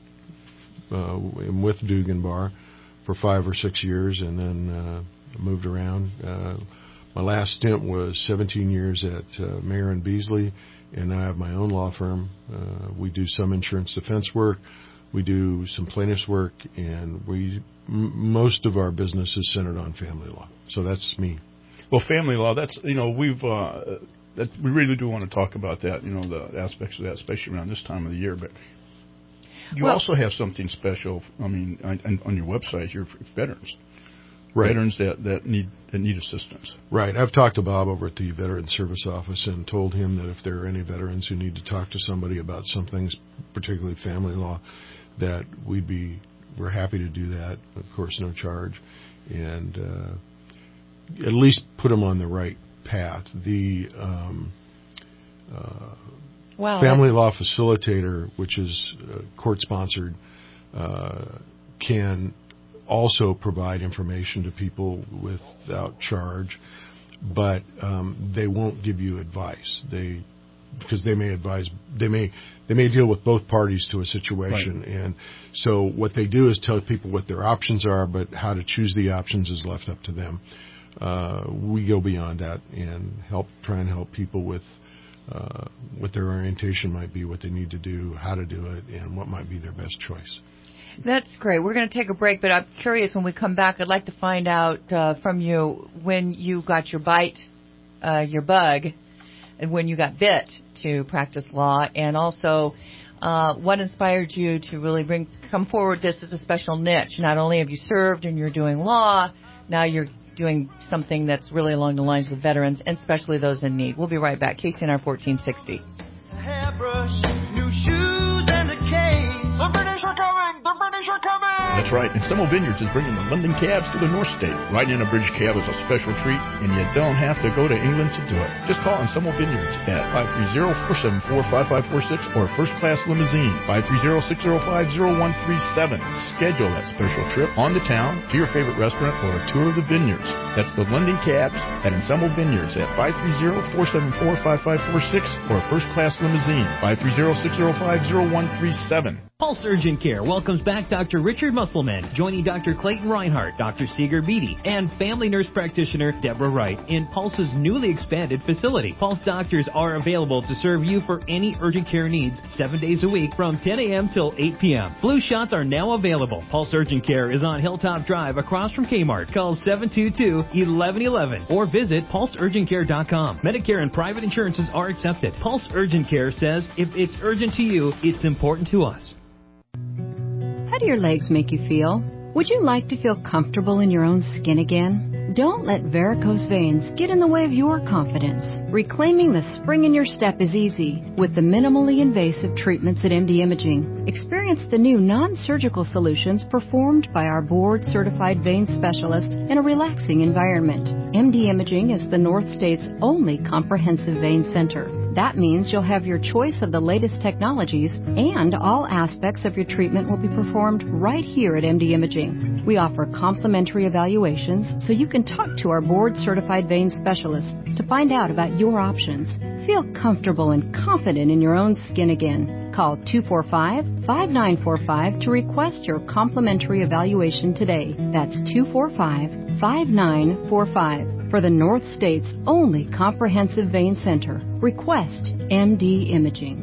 uh, with Dugan Bar for five or six years, and then uh, moved around. Uh, my last stint was seventeen years at uh, Mayer and Beasley, and I have my own law firm. Uh, we do some insurance defense work. We do some plaintiffs work, and we m- most of our business is centered on family law. So that's me. Well, family law, that's, you know, we've, uh, that we really do want to talk about that, you know, the aspects of that, especially around this time of the year. But you well, also have something special, I mean, on, on your website here for veterans. Right. Veterans that, that need that need assistance. Right. I've talked to Bob over at the Veterans Service Office and told him that if there are any veterans who need to talk to somebody about some things, particularly family law, that we'd be we're happy to do that. Of course, no charge, and uh, at least put them on the right path. The um, uh, wow, family law facilitator, which is uh, court sponsored, uh, can also provide information to people without charge, but um, they won't give you advice. They because they may advise, they may they may deal with both parties to a situation, right. And so what they do is tell people what their options are, but how to choose the options is left up to them. Uh, we go beyond that and help try and help people with uh, what their orientation might be, what they need to do, how to do it, and what might be their best choice. That's great. We're going to take a break, but I'm curious, when we come back, I'd like to find out uh, from you when you got your bite, uh, your bug, and when you got bit to practice law, and also uh, what inspired you to really bring come forward this as a special niche. Not only have you served and you're doing law, now you're doing something that's really along the lines with veterans, and especially those in need. We'll be right back. K C N R fourteen sixty. Hairbrush, new shoes, and a case. The British are coming! The British are coming! That's right, and Semmel Vineyards is bringing the London cabs to the North State. Riding in a British cab is a special treat, and you don't have to go to England to do it. Just call on Semmel Vineyards at five three zero, four seven four, five five four six or First Class Limousine, five three zero, six zero five, zero one three seven. Schedule that special trip on the town to your favorite restaurant or a tour of the vineyards. That's the London cabs at Semmel Vineyards at five three zero, four seven four, five five four six or First Class Limousine, five three zero, six zero five, zero one three seven. Pulse Urgent Care welcomes back Doctor Richard Musselman, joining Doctor Clayton Reinhardt, Doctor Steger Beatty, and family nurse practitioner Deborah Wright in Pulse's newly expanded facility. Pulse doctors are available to serve you for any urgent care needs seven days a week from ten a.m. till eight p.m. Flu shots are now available. Pulse Urgent Care is on Hilltop Drive across from Kmart. Call seven two two, one one one one or visit pulse urgent care dot com. Medicare and private insurances are accepted. Pulse Urgent Care says if it's urgent to you, it's important to us. How do your legs make you feel? Would you like to feel comfortable in your own skin again? Don't let varicose veins get in the way of your confidence. Reclaiming the spring in your step is easy with the minimally invasive treatments at M D Imaging. Experience the new non-surgical solutions performed by our board-certified vein specialists in a relaxing environment. M D Imaging is the North State's only comprehensive vein center. That means you'll have your choice of the latest technologies, and all aspects of your treatment will be performed right here at M D Imaging. We offer complimentary evaluations so you can talk to our board-certified vein specialists to find out about your options. Feel comfortable and confident in your own skin again. Call two four five, five nine four five to request your complimentary evaluation today. That's two four five, five nine four five. For the North State's only comprehensive vein center, request M D Imaging.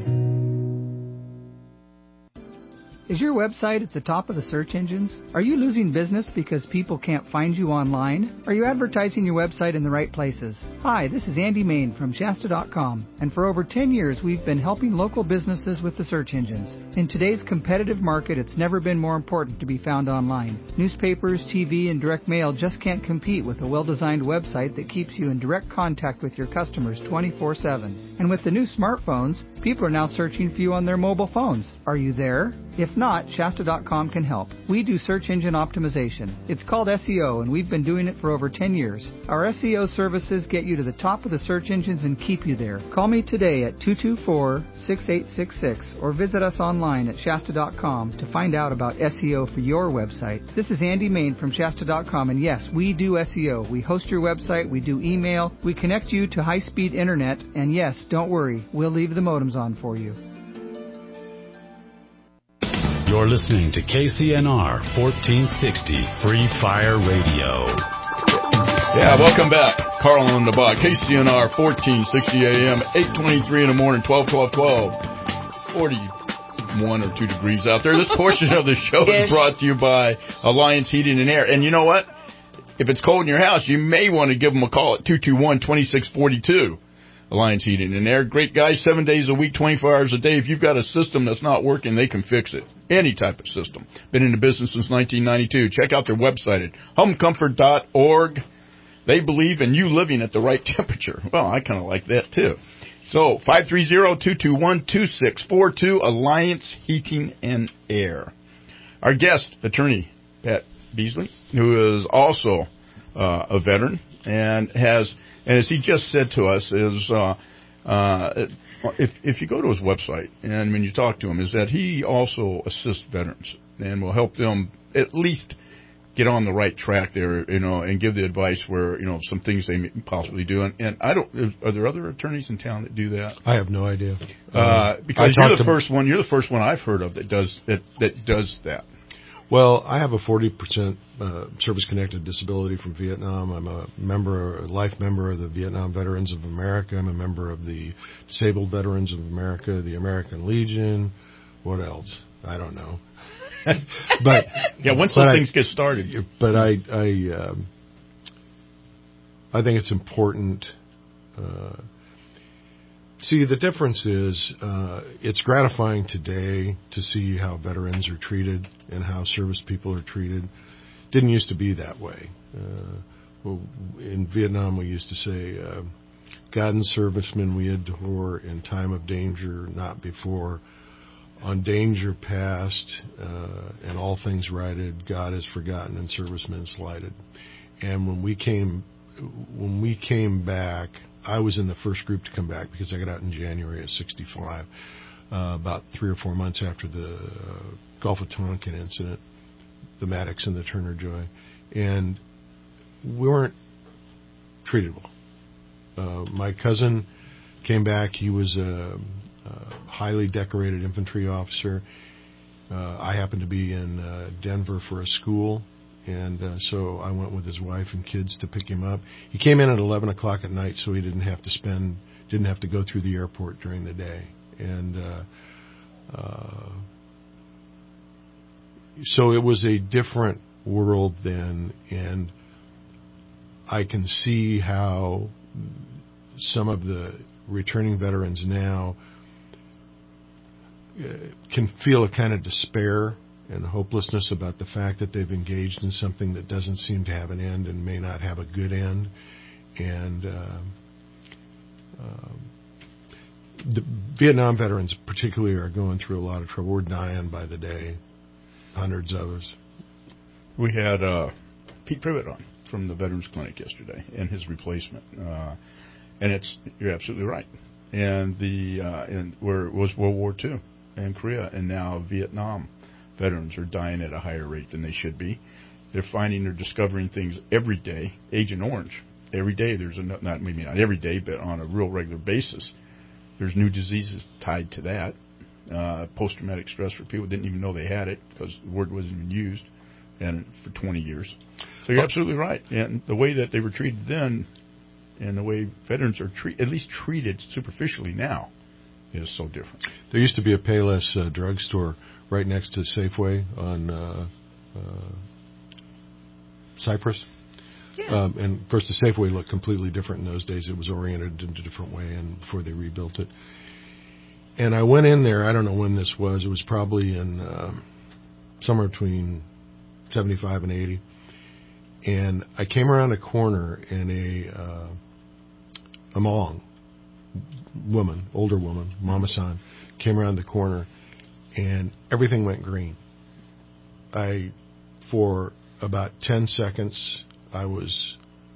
Is your website at the top of the search engines? Are you losing business because people can't find you online? Are you advertising your website in the right places? Hi, this is Andy Main from Shasta dot com, and for over ten years we've been helping local businesses with the search engines. In today's competitive market, it's never been more important to be found online. Newspapers, T V, and direct mail just can't compete with a well-designed website that keeps you in direct contact with your customers twenty-four seven. And with the new smartphones, people are now searching for you on their mobile phones. Are you there? If not, Shasta dot com can help. We do search engine optimization. It's called S E O, and we've been doing it for over ten years. Our S E O services get you to the top of the search engines and keep you there. Call me today at two two four, six eight six six or visit us online at Shasta dot com to find out about S E O for your website. This is Andy Main from Shasta dot com, and yes, we do S E O. We host your website, we do email, we connect you to high-speed internet, and yes, don't worry, we'll leave the modems on for you. You're listening to K C N R fourteen sixty Free Fire Radio. Yeah, welcome back. Carl on the bot. K C N R fourteen sixty A M, eight twenty-three in the morning, twelve, twelve, twelve. forty-one or two degrees out there. This portion of the show is brought to you by Alliance Heating and Air. And you know what? If it's cold in your house, you may want to give them a call at two two one, two six four two. Alliance Heating and Air. Great guys, seven days a week, twenty-four hours a day. If you've got a system that's not working, they can fix it. Any type of system. Been in the business since nineteen ninety-two. Check out their website at home comfort dot org. They believe in you living at the right temperature. Well, I kind of like that, too. So, five three zero, two two one, two six four two, Alliance Heating and Air. Our guest, attorney Pat Beasley, who is also uh, a veteran and has... And as he just said to us, is uh, uh, if if you go to his website and when you talk to him, is that he also assists veterans and will help them at least get on the right track there, you know, and give the advice where, you know, some things they may possibly do. And, and I don't. Are there other attorneys in town that do that? I have no idea. Uh, because you're the first one. You're the first one I've heard of that does that that does that. Well, I have a forty percent uh, service-connected disability from Vietnam. I'm a member, a life member of the Vietnam Veterans of America. I'm a member of the Disabled Veterans of America, the American Legion. What else? I don't know. but yeah, once but those I, things get started. But I, I, um, I think it's important. Uh, see, the difference is uh, it's gratifying today to see how veterans are treated and how service people are treated. Didn't used to be that way. Uh, well, in Vietnam, we used to say, uh, "God and servicemen we adore in time of danger, not before. On danger past uh, and all things righted, God is forgotten and servicemen slighted." And when we came, when we came back, I was in the first group to come back because I got out in January of sixty-five, uh, about three or four months after the uh, Gulf of Tonkin incident, the Maddox and the Turner Joy, and we weren't treated well. Uh, my cousin came back. He was a Uh, highly decorated infantry officer. Uh, I happened to be in uh, Denver for a school, and uh, so I went with his wife and kids to pick him up. He came in at eleven o'clock at night, so he didn't have to spend, didn't have to go through the airport during the day, and uh, uh, so it was a different world then, and I can see how some of the returning veterans now can feel a kind of despair and hopelessness about the fact that they've engaged in something that doesn't seem to have an end and may not have a good end. And uh, uh, the Vietnam veterans particularly are going through a lot of trouble. We're dying by the day, hundreds of us. We had uh, Pete Privet on from the Veterans Clinic yesterday and his replacement. Uh, and it's you're absolutely right. And the uh, and where it was World War Two. And Korea, and now Vietnam veterans are dying at a higher rate than they should be. They're finding they're discovering things every day. Agent Orange, every day there's a not maybe not every day, but on a real regular basis, there's new diseases tied to that. Uh, post-traumatic stress for people who didn't even know they had it because the word wasn't even used, and for twenty years. So you're absolutely right. And the way that they were treated then, and the way veterans are treat at least treated superficially now, is so different. There used to be a Payless uh, drugstore right next to Safeway on uh, uh, Cypress. Yeah. Um, and of course, the Safeway looked completely different in those days. It was oriented in a different way, and before they rebuilt it. And I went in there. I don't know when this was. It was probably in uh, somewhere between seventy-five and eighty. And I came around a corner, and a uh, a Hmong woman, older woman, Mama San, came around the corner, and everything went green. I, for about ten seconds, I was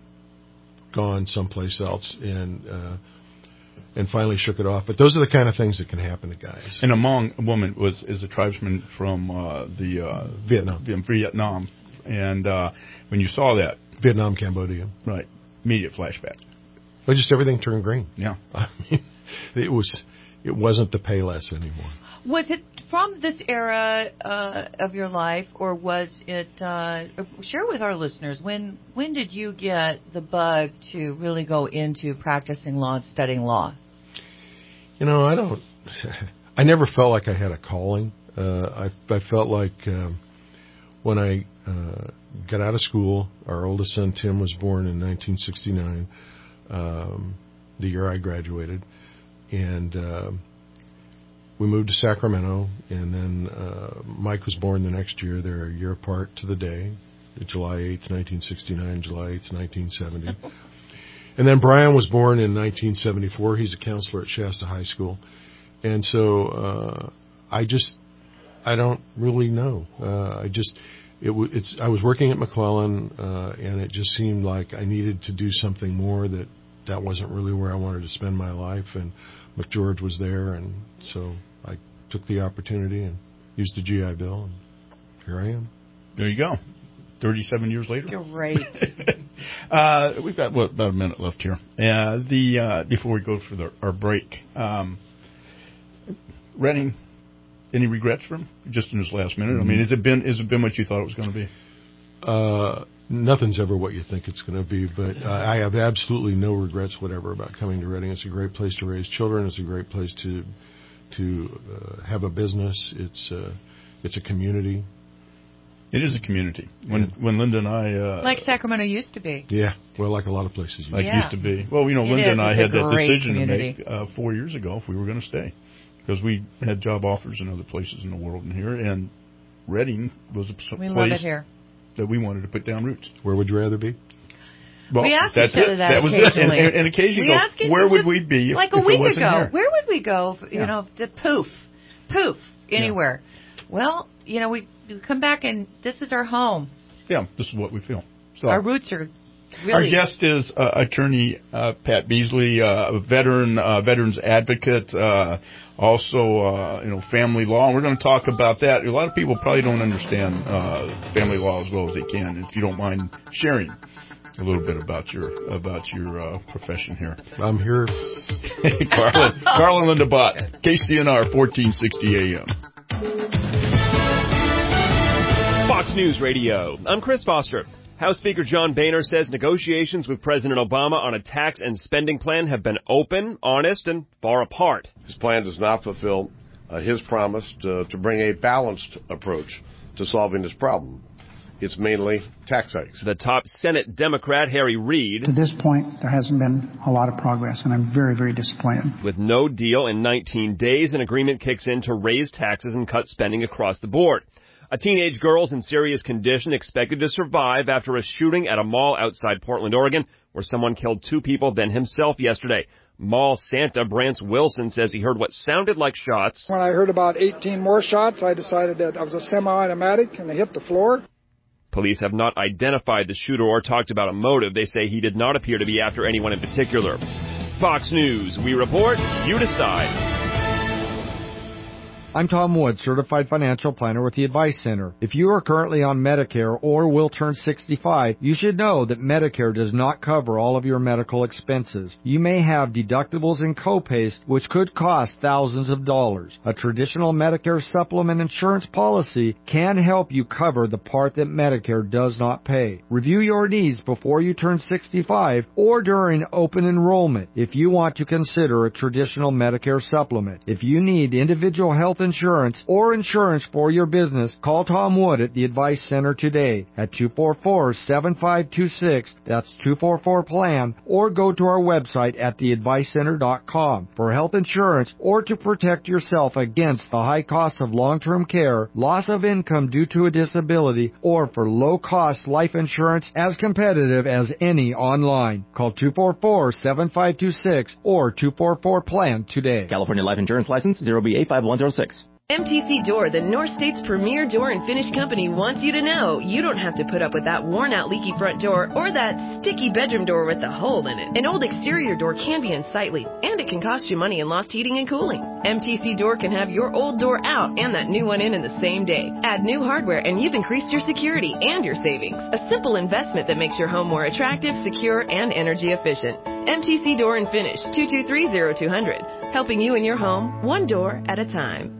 gone someplace else, and uh, and finally shook it off. But those are the kind of things that can happen to guys. And a Hmong woman was is a tribesman from uh, the uh, Vietnam. Vietnam, and uh, when you saw that, Vietnam, Cambodia, right, immediate flashback. Well, just everything turned green. Yeah, I mean, it was it wasn't the Payless anymore. Was it from this era uh, of your life, or was it? Uh, share with our listeners when when did you get the bug to really go into practicing law and studying law? You know, I don't. I never felt like I had a calling. Uh, I I felt like um, when I uh, got out of school, our oldest son Tim was born in nineteen sixty-nine, um, the year I graduated, and. Uh, We moved to Sacramento, and then uh, Mike was born the next year. They're a year apart to the day, July eighth, nineteen sixty-nine, July eighth, nineteen seventy. And then Brian was born in nineteen seventy-four. He's a counselor at Shasta High School. And so uh, I just, I don't really know. Uh, I just, it w- it's. I was working at McClellan, uh, and it just seemed like I needed to do something more that that wasn't really where I wanted to spend my life. And McGeorge was there, and so I took the opportunity and used the G I Bill, and here I am. There you go. thirty-seven years later. You're right. uh, we've got what, about a minute left here. Uh, the uh, before we go for the, our break, um, Reading, Any regrets from him, just in this last minute? I mean, has it been has it been what you thought it was going to be? Uh, nothing's ever what you think it's going to be, but uh, I have absolutely no regrets whatever about coming to Reading. It's a great place to raise children. It's a great place to to uh, have a business. It's uh, it's a community. It is a community. When yeah. when Linda and I uh, like Sacramento used to be. Yeah, well, like a lot of places. Like yeah. used to be. Well, you know, it Linda is. and I it's had that decision community. to make uh, four years ago if we were going to stay, because we had job offers in other places in the world and here, and Reading was a we place love it here. that we wanted to put down roots. Where would you rather be? Well, we asked that's each other it. that, that was it. And, and, and occasionally, we go, where would we be if, like a if week it wasn't ago? here? Where would we go? You yeah. know, to poof, poof, anywhere. Yeah. Well, you know, we, we come back and this is our home. Yeah, this is what we feel. So our roots are really. Our guest is uh, attorney uh, Pat Beasley, uh, a veteran, uh, veterans advocate, uh, also uh, you know family law. And we're going to talk about that. A lot of people probably don't understand uh, family law as well as they can. If you don't mind sharing a little bit about your about your uh, profession here. I'm here. Carla, Carla and Linda Bott, K C N R fourteen sixty A M. Fox News Radio. I'm Chris Foster. House Speaker John Boehner says negotiations with President Obama on a tax and spending plan have been open, honest, and far apart. His plan does not fulfill uh, his promise to, to bring a balanced approach to solving this problem. It's mainly tax hikes. The top Senate Democrat, Harry Reid. To this point, there hasn't been a lot of progress, and I'm very, very disappointed. With no deal in nineteen days, an agreement kicks in to raise taxes and cut spending across the board. A teenage girl's in serious condition, expected to survive after a shooting at a mall outside Portland, Oregon, where someone killed two people, then himself yesterday. Mall Santa Brance Wilson says he heard what sounded like shots. When I heard about eighteen more shots, I decided that I was a semi-automatic and they hit the floor. Police have not identified the shooter or talked about a motive. They say he did not appear to be after anyone in particular. Fox News, we report, you decide. I'm Tom Wood, Certified Financial Planner with the Advice Center. If you are currently on Medicare or will turn sixty-five, you should know that Medicare does not cover all of your medical expenses. You may have deductibles and copays, which could cost thousands of dollars. A traditional Medicare supplement insurance policy can help you cover the part that Medicare does not pay. Review your needs before you turn sixty-five or during open enrollment if you want to consider a traditional Medicare supplement. If you need individual health insurance or insurance for your business, call Tom Wood at the Advice Center today at two four four, seven five two six. That's two four four plan, or go to our website at the advice center dot com. For health insurance or to protect yourself against the high cost of long-term care, loss of income due to a disability, or for low-cost life insurance as competitive as any online. Call two four four, seven five two six or two four four plan today. California Life Insurance License zero B eight five one zero six. M T C Door, the North State's premier door and finish company, wants you to know you don't have to put up with that worn-out leaky front door or that sticky bedroom door with a hole in it. An old exterior door can be unsightly, and it can cost you money in lost heating and cooling. M T C Door can have your old door out and that new one in in the same day. Add new hardware and you've increased your security and your savings. A simple investment that makes your home more attractive, secure, and energy efficient. M T C Door and Finish, two two three, zero two zero zero. Helping you and your home, one door at a time.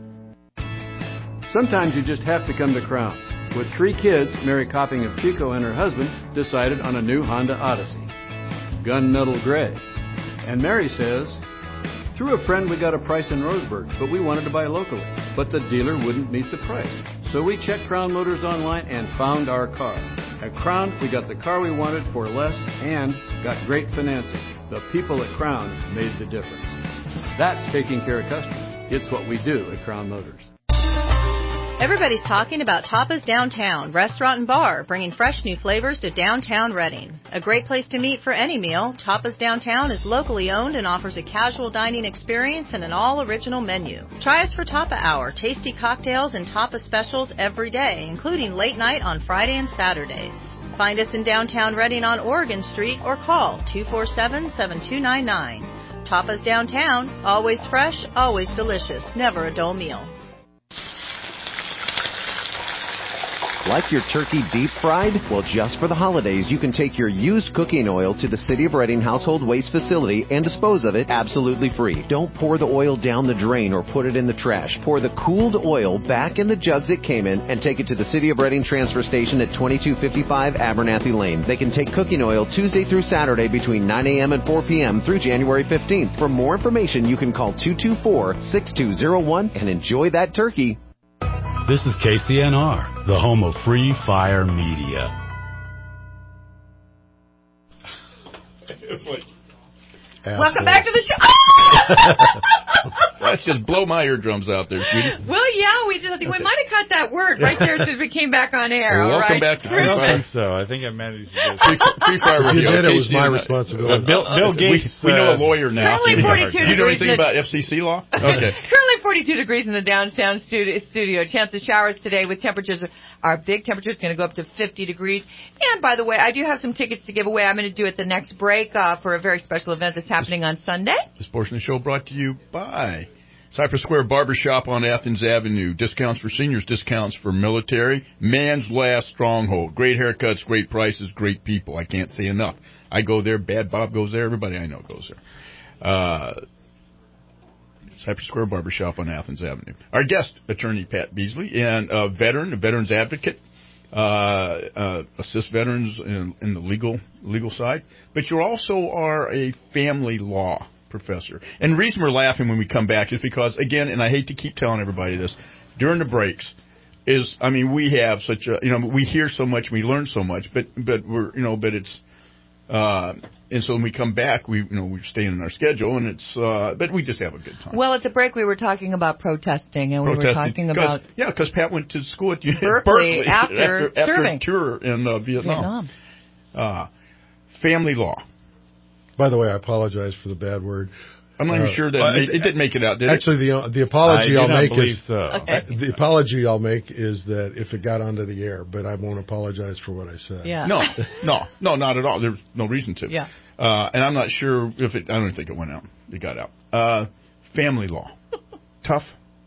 Sometimes you just have to come to Crown. With three kids, Mary Copping of Chico and her husband decided on a new Honda Odyssey, gunmetal gray. And Mary says, through a friend we got a price in Roseburg, but we wanted to buy locally. But the dealer wouldn't meet the price. So we checked Crown Motors online and found our car. At Crown, we got the car we wanted for less and got great financing. The people at Crown made the difference. That's taking care of customers. It's what we do at Crown Motors. Everybody's talking about Tapas Downtown, restaurant and bar, bringing fresh new flavors to downtown Reading. A great place to meet for any meal, Tapas Downtown is locally owned and offers a casual dining experience and an all-original menu. Try us for Tapa Hour, tasty cocktails and Tapa specials every day, including late night on Friday and Saturdays. Find us in downtown Reading on Oregon Street or call two four seven, seven two nine nine. Tapas Downtown, always fresh, always delicious, never a dull meal. Like your turkey deep fried? Well, just for the holidays, you can take your used cooking oil to the City of Reading Household Waste Facility and dispose of it absolutely free. Don't pour the oil down the drain or put it in the trash. Pour the cooled oil back in the jugs it came in and take it to the City of Reading transfer station at twenty-two fifty-five Abernathy Lane. They can take cooking oil Tuesday through Saturday between nine a.m. and four p.m. through January fifteenth. For more information, you can call two two four, six two zero one and enjoy that turkey. This is K C N R, the home of free fire media. Welcome back to the show. Let's just blow my eardrums out there, sweetie. Well, yeah, we just I think we might have cut that word right there since we came back on air. Well, all welcome right? back to I don't think so. I think I managed to do Free, free Fire If you Radio. did, it was K C my N R. responsibility. Uh, Bill, Bill Gates. We, we know a lawyer now. Currently forty-two Do you know degrees anything in- about F C C law? Okay. Currently forty-two degrees in the downtown studio. studio. Chance of showers today with temperatures. Our big temperature is going to go up to fifty degrees. And by the way, I do have some tickets to give away. I'm going to do it the next break uh, for a very special event that's happening on Sunday. This portion of the show brought to you by Cypress Square Barbershop on Athens Avenue. Discounts for seniors, discounts for military. Man's last stronghold. Great haircuts, great prices, great people. I can't say enough. I go there. Bad Bob goes there. Everybody I know goes there. Uh, Cypress Square Barbershop on Athens Avenue. Our guest, attorney Pat Beasley, and a veteran, a veterans advocate, uh, uh, assist veterans in, in the legal legal side. But you also are a family law professor. And the reason we're laughing when we come back is because, again, and I hate to keep telling everybody this, during the breaks is, I mean, we have such a, you know, we hear so much, we learn so much, but but we're, you know, but it's. Uh, and so when we come back, we you know we're staying in our schedule, and it's uh, but we just have a good time. Well, at the break, we were talking about protesting, and Protesting, we were talking about yeah, because Pat went to school at Berkeley, Berkeley after, after, after serving a tour in uh, Vietnam. Vietnam. Uh, family law. By the way, I apologize for the bad word. I'm not even Uh, sure that uh, it, it didn't make it out, did Actually, it? the the apology I I'll do not make believe is so. I, the apology I'll make is that if it got onto the air, but I won't apologize for what I said. Yeah. No, no, no, not at all. There's no reason to. Yeah. Uh, and I'm not sure if it. I don't think it went out. It got out. Uh, family law. Tough.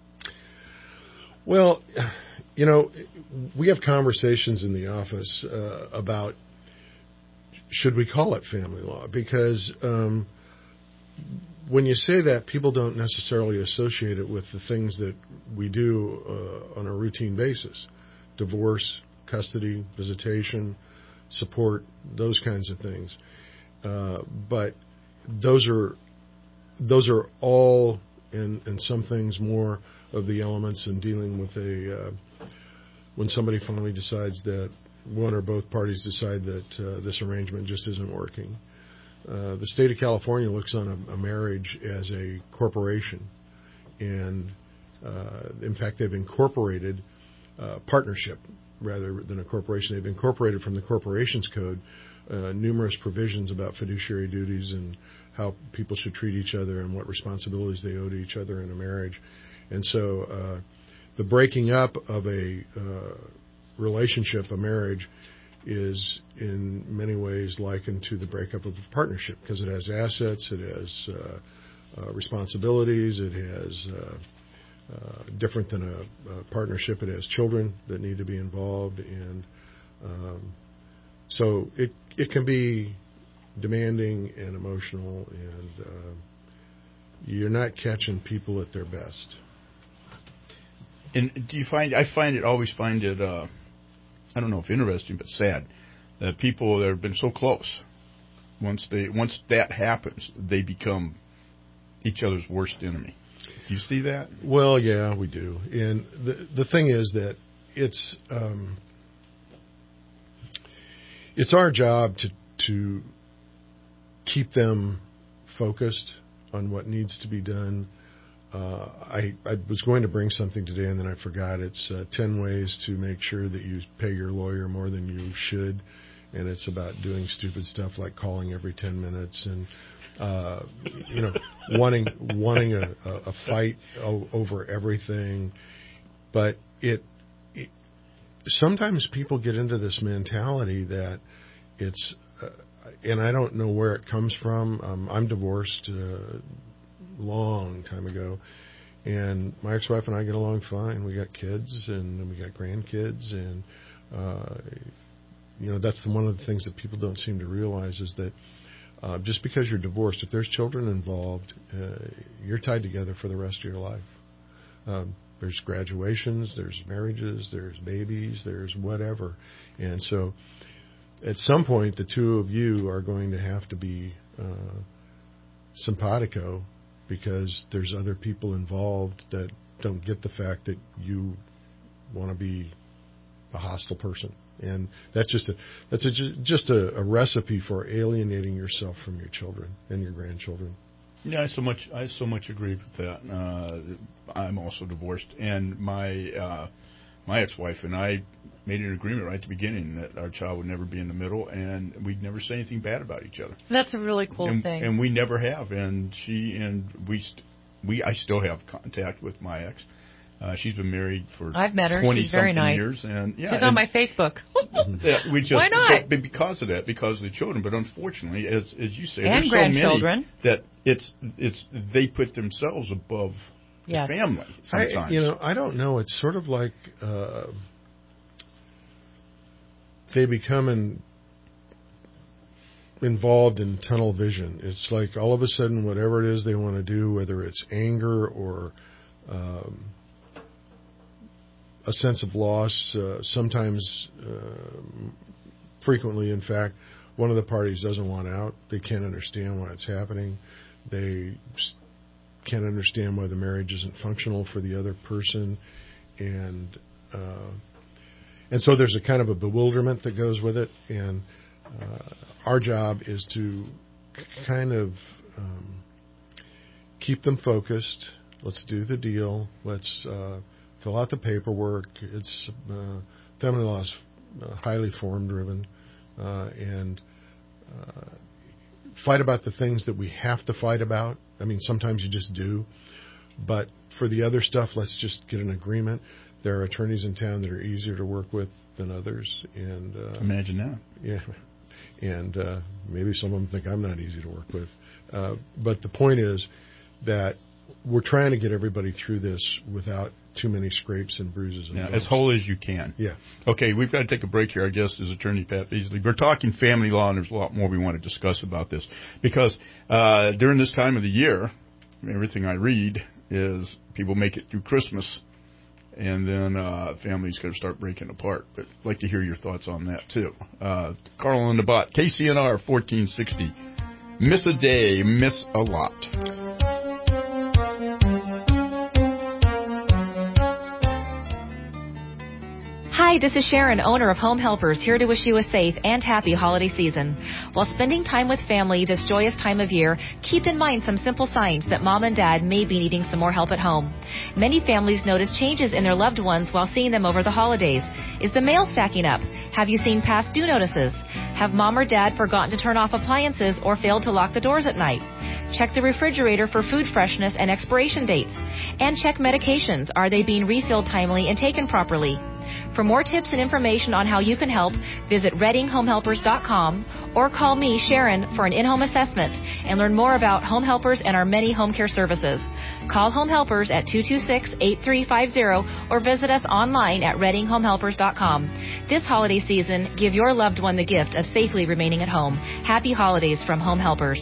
Well, you know, we have conversations in the office uh, about should we call it family law, because um, when you say that, people don't necessarily associate it with the things that we do uh, on a routine basis: divorce, custody, visitation, support, those kinds of things. Uh, but those are those are all, and, and some things more, of the elements in dealing with a uh, when somebody finally decides that one or both parties decide that uh, this arrangement just isn't working. Uh, the state of California looks on a, a marriage as a corporation, and uh, in fact, they've incorporated uh, partnership rather than a corporation. They've incorporated from the Corporations Code uh, numerous provisions about fiduciary duties and how people should treat each other and what responsibilities they owe to each other in a marriage. And so uh, the breaking up of a uh, relationship, a marriage, is in many ways likened to the breakup of a partnership, because it has assets, it has uh, uh, responsibilities, it has uh, uh, different than a, a partnership, it has children that need to be involved, and um, so it it can be demanding and emotional, and uh, you're not catching people at their best. And do you find? I find it always find it. Uh, I don't know if interesting, but sad that people that have been so close, once they once that happens, they become each other's worst enemy. Do you see that? Well, yeah, we do. And the the thing is that it's um, it's our job to to keep them focused on what needs to be done. Uh, I, I was going to bring something today, and then I forgot. It's uh, ten ways to make sure that you pay your lawyer more than you should, and it's about doing stupid stuff like calling every ten minutes and uh, you know wanting wanting a, a fight o- over everything. But it, it sometimes people get into this mentality that it's, uh, and I don't know where it comes from. Um, I'm divorced. Uh, long time ago, And my ex-wife and I get along fine. We got kids and we got grandkids, and uh, you know that's the, one of the things that people don't seem to realize is that uh, just because you're divorced, if there's children involved, uh, you're tied together for the rest of your life. Um, there's graduations, there's marriages, there's babies, there's whatever, and so at some point the two of you are going to have to be uh, simpatico, because there's other people involved that don't get the fact that you want to be a hostile person, and that's just a that's a, just a, a recipe for alienating yourself from your children and your grandchildren. Yeah, I so much I so much agree with that. Uh, I'm also divorced, and my uh, my ex-wife and I made an agreement right at the beginning that our child would never be in the middle, and we'd never say anything bad about each other. That's a really cool and, thing. And we never have. And she and we, st- we I still have contact with my ex. Uh, she's been married for I've met her. twenty She's very nice. years, and yeah, she's and, on my Facebook. yeah, we just, Why not? But because of that, because of the children. But unfortunately, as as you say, and there's grandchildren. so many that it's it's they put themselves above yes. the family. Sometimes, I, you know, I don't know. It's sort of like. Uh, They become in, involved in tunnel vision. It's like all of a sudden, whatever it is they want to do, whether it's anger or um, a sense of loss, uh, sometimes, uh, frequently, in fact, one of the parties doesn't want out. They can't understand why it's happening. They can't understand why the marriage isn't functional for the other person, and uh, And so there's a kind of a bewilderment that goes with it, and uh, our job is to kind of um, keep them focused. Let's do the deal. Let's uh, fill out the paperwork. It's uh, family law is uh, highly form-driven, uh, and uh, fight about the things that we have to fight about. I mean, sometimes you just do, but for the other stuff, let's just get an agreement. There are attorneys in town that are easier to work with than others, and uh, imagine that. Yeah, and uh, maybe some of them think I'm not easy to work with. Uh, but the point is that we're trying to get everybody through this without too many scrapes and bruises. And yeah, as whole as you can. Yeah. Okay, we've got to take a break here. Our guest is Attorney Pat Beasley. We're talking family law, and there's a lot more we want to discuss about this because uh, during this time of the year, everything I read is people make it through Christmas. And then uh, families going to start breaking apart. But I'd like to hear your thoughts on that, too. Uh, Carl and the Bot, K C N R fourteen sixty. Miss a day, miss a lot. Hi, this is Sharon, owner of Home Helpers, here to wish you a safe and happy holiday season. While spending time with family this joyous time of year, keep in mind some simple signs that mom and dad may be needing some more help at home. Many families notice changes in their loved ones while seeing them over the holidays. Is the mail stacking up? Have you seen past due notices? Have mom or dad forgotten to turn off appliances or failed to lock the doors at night? Check the refrigerator for food freshness and expiration dates. And check medications. Are they being refilled timely and taken properly? For more tips and information on how you can help, visit reading home helpers dot com or call me, Sharon, for an in-home assessment and learn more about Home Helpers and our many home care services. Call Home Helpers at two two six, eight three five zero or visit us online at reading home helpers dot com. This holiday season, give your loved one the gift of safely remaining at home. Happy holidays from Home Helpers.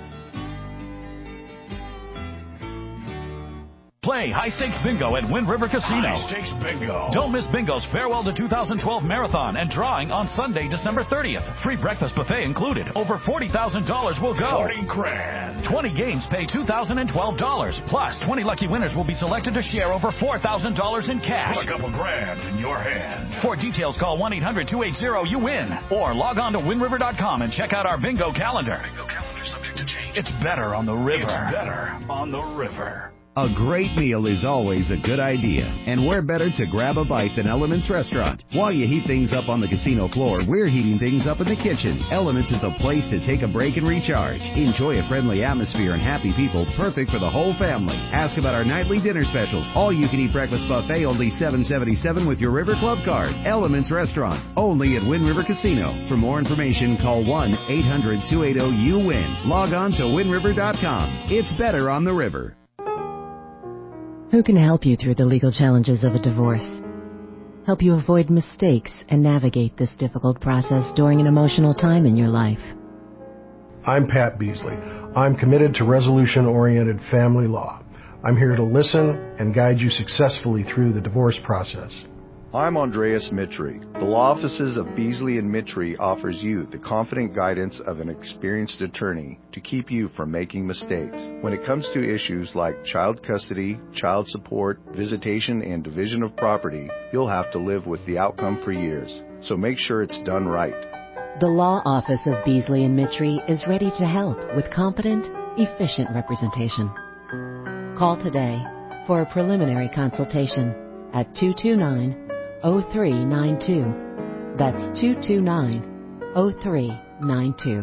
Play High Stakes Bingo at Wind River Casino. High Stakes Bingo. Don't miss Bingo's Farewell to two thousand twelve Marathon and drawing on Sunday, December thirtieth. Free breakfast buffet included. Over forty thousand dollars will go. forty grand. twenty games pay two thousand twelve dollars. Plus, twenty lucky winners will be selected to share over four thousand dollars in cash. Put a couple grand in your hand. For details, call one eight hundred two eight zero you win. Or log on to wind river dot com and check out our bingo calendar. Bingo calendar subject to change. It's better on the river. It's better on the river. A great meal is always a good idea, and where better to grab a bite than Elements Restaurant. While you heat things up on the casino floor, we're heating things up in the kitchen. Elements is the place to take a break and recharge. Enjoy a friendly atmosphere and happy people, perfect for the whole family. Ask about our nightly dinner specials. All-you-can-eat breakfast buffet, only seven seventy-seven with your River Club card. Elements Restaurant, only at Wind River Casino. For more information, call one eight hundred two eight zero you win. Log on to wind river dot com. It's better on the river. Who can help you through the legal challenges of a divorce? Help you avoid mistakes and navigate this difficult process during an emotional time in your life. I'm Pat Beasley. I'm committed to resolution-oriented family law. I'm here to listen and guide you successfully through the divorce process. I'm Andreas Mitri. The law offices of Beasley and Mitri offers you the confident guidance of an experienced attorney to keep you from making mistakes. When it comes to issues like child custody, child support, visitation, and division of property, you'll have to live with the outcome for years. So make sure it's done right. The law office of Beasley and Mitri is ready to help with competent, efficient representation. Call today for a preliminary consultation at two two nine, oh three nine two. That's two two nine, oh three nine two.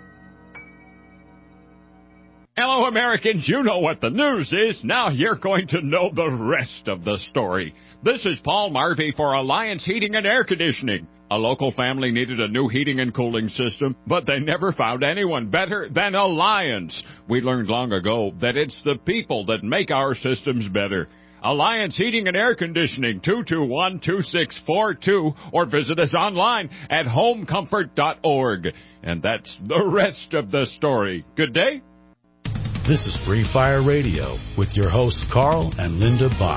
Hello, Americans. You know what the news is. Now you're going to know the rest of the story. This is Paul Marvey for Alliance Heating and Air Conditioning. A local family needed a new heating and cooling system, but they never found anyone better than Alliance. We learned long ago that it's the people that make our systems better. Alliance Heating and Air Conditioning, two two one, two six four two, or visit us online at home comfort dot org. And that's the rest of the story. Good day. This is Free Fire Radio with your hosts Carl and Linda Bott.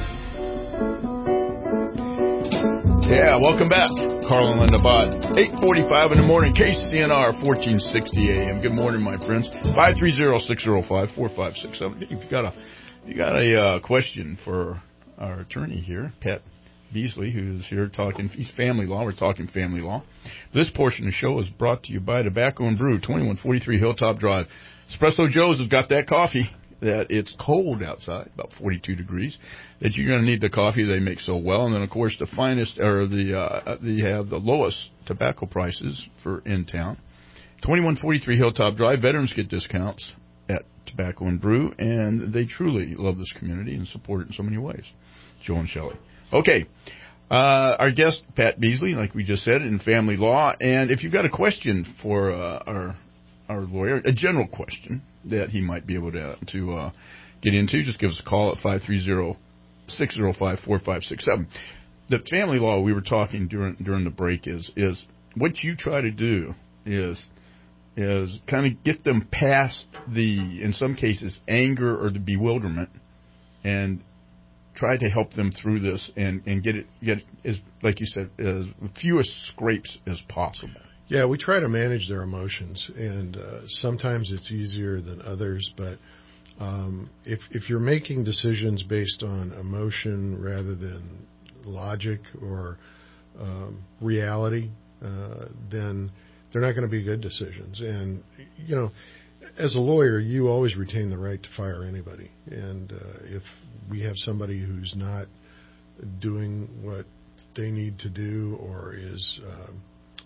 Yeah, welcome back. Carl and Linda Bott, eight forty-five in the morning, K C N R, fourteen sixty A M. Good morning, my friends. five three zero, six zero five, four five six seven. If you got a, you got a uh, question for our attorney here, Pat Beasley, who's here talking, he's family law. We're talking family law. This portion of the show is brought to you by Tobacco and Brew, twenty-one forty-three Hilltop Drive. Espresso Joe's has got that coffee that it's cold outside, about forty-two degrees, that you're going to need the coffee they make so well. And then, of course, the finest, or the, uh, they have the lowest tobacco prices for in town. twenty-one forty-three Hilltop Drive. Veterans get discounts at Tobacco and Brew, and they truly love this community and support it in so many ways. Joe and Shelley. Okay. Uh, our guest, Pat Beasley, like we just said, in family law. And if you've got a question for uh, our our lawyer, a general question that he might be able to to uh, get into, just give us a call at five three zero, six zero five, four five six seven. The family law we were talking during during the break is is what you try to do is is kind of get them past the, in some cases, anger or the bewilderment, and try to help them through this and, and get it get as like you said as fewest scrapes as possible. Yeah, we try to manage their emotions, and uh, sometimes it's easier than others. But um, if if you're making decisions based on emotion rather than logic or um, reality, uh, then they're not going to be good decisions. And you know, as a lawyer, you always retain the right to fire anybody. And uh, if we have somebody who's not doing what they need to do, or is um,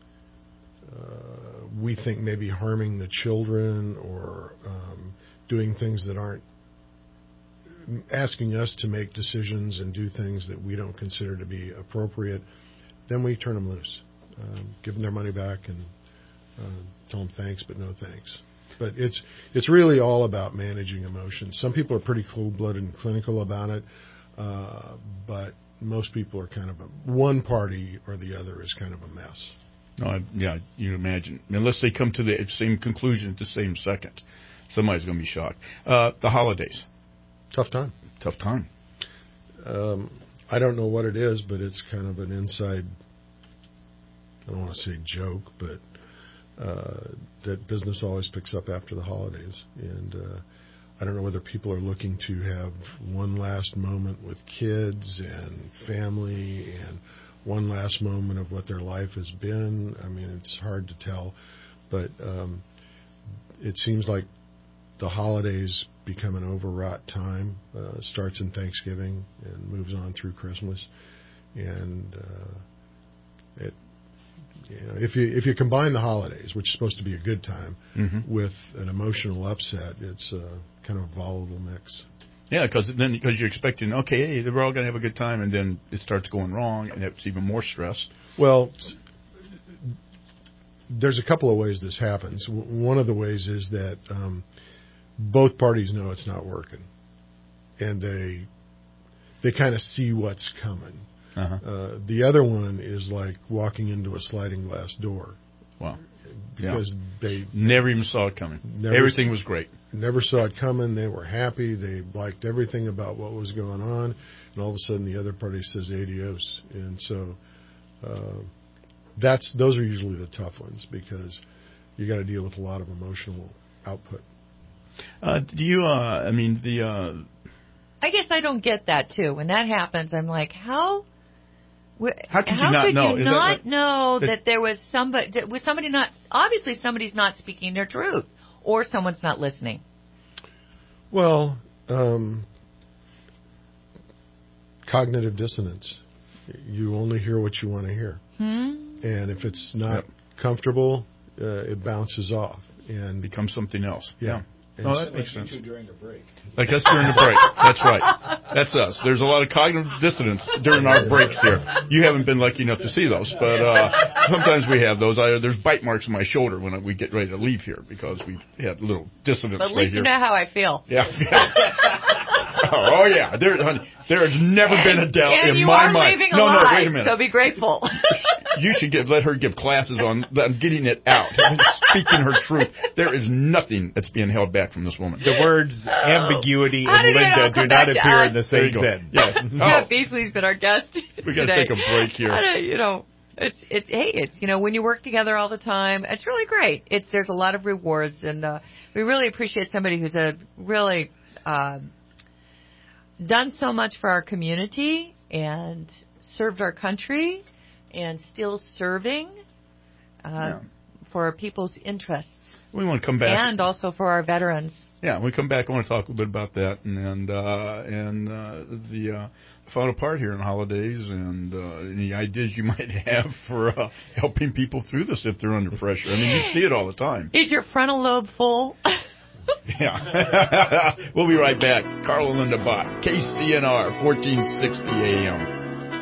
Uh, we think maybe harming the children, or um, doing things that aren't, asking us to make decisions and do things that we don't consider to be appropriate, then we turn them loose, um, give them their money back, and uh, tell them thanks but no thanks. But it's it's really all about managing emotions. Some people are pretty cold-blooded and clinical about it, uh, but most people are kind of a, one party or the other is kind of a mess. No, I, yeah, you imagine. Unless they come to the same conclusion at the same second, somebody's going to be shocked. Uh, the holidays. Tough time. Tough time. Um, I don't know what it is, but it's kind of an inside, I don't want to say joke, but uh, that business always picks up after the holidays. And uh, I don't know whether people are looking to have one last moment with kids and family and one last moment of what their life has been. I mean, it's hard to tell, but um, it seems like the holidays become an overwrought time. Uh, starts in Thanksgiving and moves on through Christmas, and uh, it. You know, if you if you combine the holidays, which is supposed to be a good time, mm-hmm. with an emotional upset, it's uh, kind of a volatile mix. Yeah, because then because you're expecting, okay, hey, they're all going to have a good time, and then it starts going wrong, and it's even more stress. Well, there's a couple of ways this happens. One of the ways is that um, both parties know it's not working, and they they kind of see what's coming. Uh-huh. Uh, the other one is like walking into a sliding glass door. Wow. Because yeah. they never even saw it coming. Everything was great. Never saw it coming. They were happy. They liked everything about what was going on. And all of a sudden the other party says adios. And so uh, that's those are usually the tough ones because you got to deal with a lot of emotional output. Uh, do you, uh, I mean, the... Uh, I guess I don't get that, too. When that happens, I'm like, how... How could How you not could know? you Is not that, know that, that there was somebody, that was somebody not, obviously somebody's not speaking their truth, or someone's not listening? Well, um, cognitive dissonance. You only hear what you want to hear. Hmm? And if it's not yep. comfortable, uh, it bounces off and becomes something else. Yeah. yeah. Oh, that makes sense. During the break. Like us during the break. That's right. That's us. There's a lot of cognitive dissonance during our breaks here. You haven't been lucky enough to see those, but uh, sometimes we have those. I, there's bite marks on my shoulder when we get ready to leave here because we had a little dissonance but at right least here. You know how I feel. Yeah. oh, oh, yeah. There, honey, there has never been a doubt and in you my are mind. Leaving No, alive, no, wait a minute. So be grateful. You should get, let her give classes on, on getting it out, speaking her truth. There is nothing that's being held back from this woman. The words ambiguity How and Linda do not appear in the same sentence. Yeah, yeah. Beasley's been our guest. We got to take a break here. I don't, you know, it's it's hey, it's you know when you work together all the time, it's really great. It's there's a lot of rewards, and uh, we really appreciate somebody who's a really uh, done so much for our community and served our country. And still serving uh, yeah. for people's interests. We want to come back. And also for our veterans. Yeah, when we come back, I want to talk a little bit about that and and, uh, and uh, the uh, final part here in holidays and uh, any ideas you might have for uh, helping people through this if they're under pressure. I mean, you see it all the time. Is your frontal lobe full? Yeah. We'll be right back. Carl and Linda Bott, K C N R, fourteen sixty A M.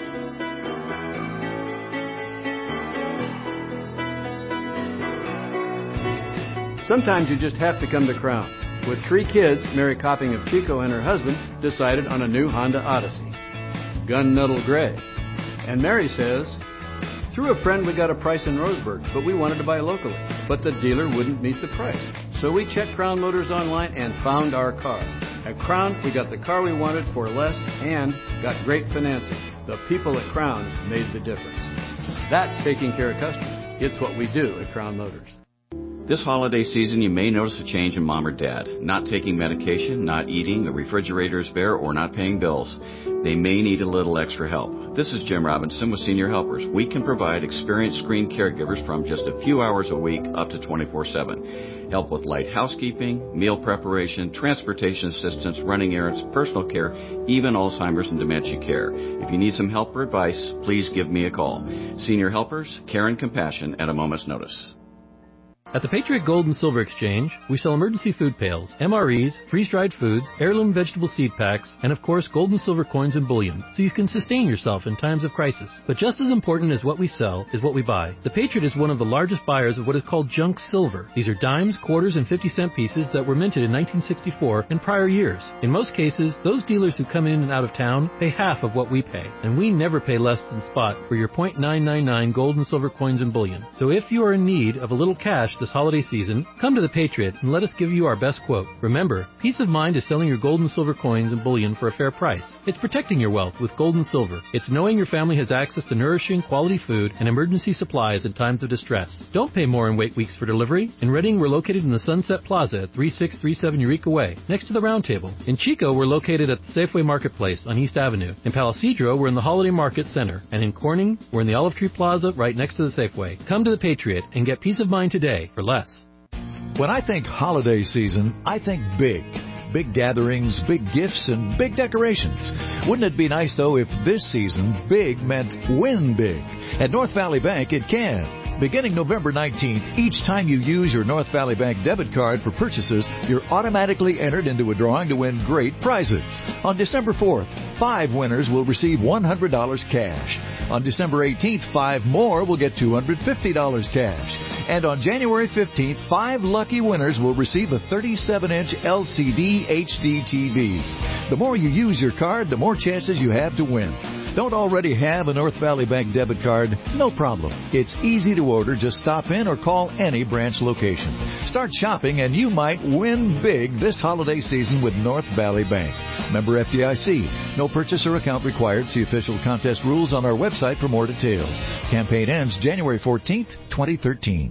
Sometimes you just have to come to Crown. With three kids, Mary Copping of Chico and her husband decided on a new Honda Odyssey, gunmetal gray. And Mary says, through a friend we got a price in Roseburg, but we wanted to buy locally. But the dealer wouldn't meet the price. So we checked Crown Motors online and found our car. At Crown, we got the car we wanted for less and got great financing. The people at Crown made the difference. That's taking care of customers. It's what we do at Crown Motors. This holiday season, you may notice a change in mom or dad. Not taking medication, not eating, the refrigerator is bare, or not paying bills. They may need a little extra help. This is Jim Robinson with Senior Helpers. We can provide experienced screen caregivers from just a few hours a week up to twenty-four seven. Help with light housekeeping, meal preparation, transportation assistance, running errands, personal care, even Alzheimer's and dementia care. If you need some help or advice, please give me a call. Senior Helpers, care and compassion at a moment's notice. At the Patriot Gold and Silver Exchange, we sell emergency food pails, M R Es, freeze-dried foods, heirloom vegetable seed packs, and of course gold and silver coins and bullion, so you can sustain yourself in times of crisis. But just as important as what we sell is what we buy. The Patriot is one of the largest buyers of what is called junk silver. These are dimes, quarters, and fifty cent pieces that were minted in nineteen sixty-four and prior years. In most cases, those dealers who come in and out of town pay half of what we pay, and we never pay less than spot for your point nine nine nine gold and silver coins and bullion. So if you are in need of a little cash this holiday season, come to the Patriot and let us give you our best quote. Remember, peace of mind is selling your gold and silver coins and bullion for a fair price. It's protecting your wealth with gold and silver. It's knowing your family has access to nourishing, quality food and emergency supplies in times of distress. Don't pay more and wait weeks for delivery. In Reading, we're located in the Sunset Plaza at thirty-six thirty-seven Eureka Way, next to the Round Table. In Chico, we're located at the Safeway Marketplace on East Avenue. In Palo Cedro, we're in the Holiday Market Center. And in Corning, we're in the Olive Tree Plaza right next to the Safeway. Come to the Patriot and get peace of mind today for less. When I think holiday season, I think big. Big gatherings, big gifts, and big decorations. Wouldn't it be nice, though, if this season big meant win big? At North Valley Bank, it can. Beginning November nineteenth, each time you use your North Valley Bank debit card for purchases, you're automatically entered into a drawing to win great prizes. On December fourth, five winners will receive one hundred dollars cash. On December eighteenth, five more will get two hundred fifty dollars cash. And on January fifteenth, five lucky winners will receive a thirty-seven inch L C D H D T V. The more you use your card, the more chances you have to win. Don't already have a North Valley Bank debit card? No problem. It's easy to order. Just stop in or call any branch location. Start shopping and you might win big this holiday season with North Valley Bank. Member F D I C. No purchase or account required. See official contest rules on our website for more details. Campaign ends January fourteenth, twenty thirteen.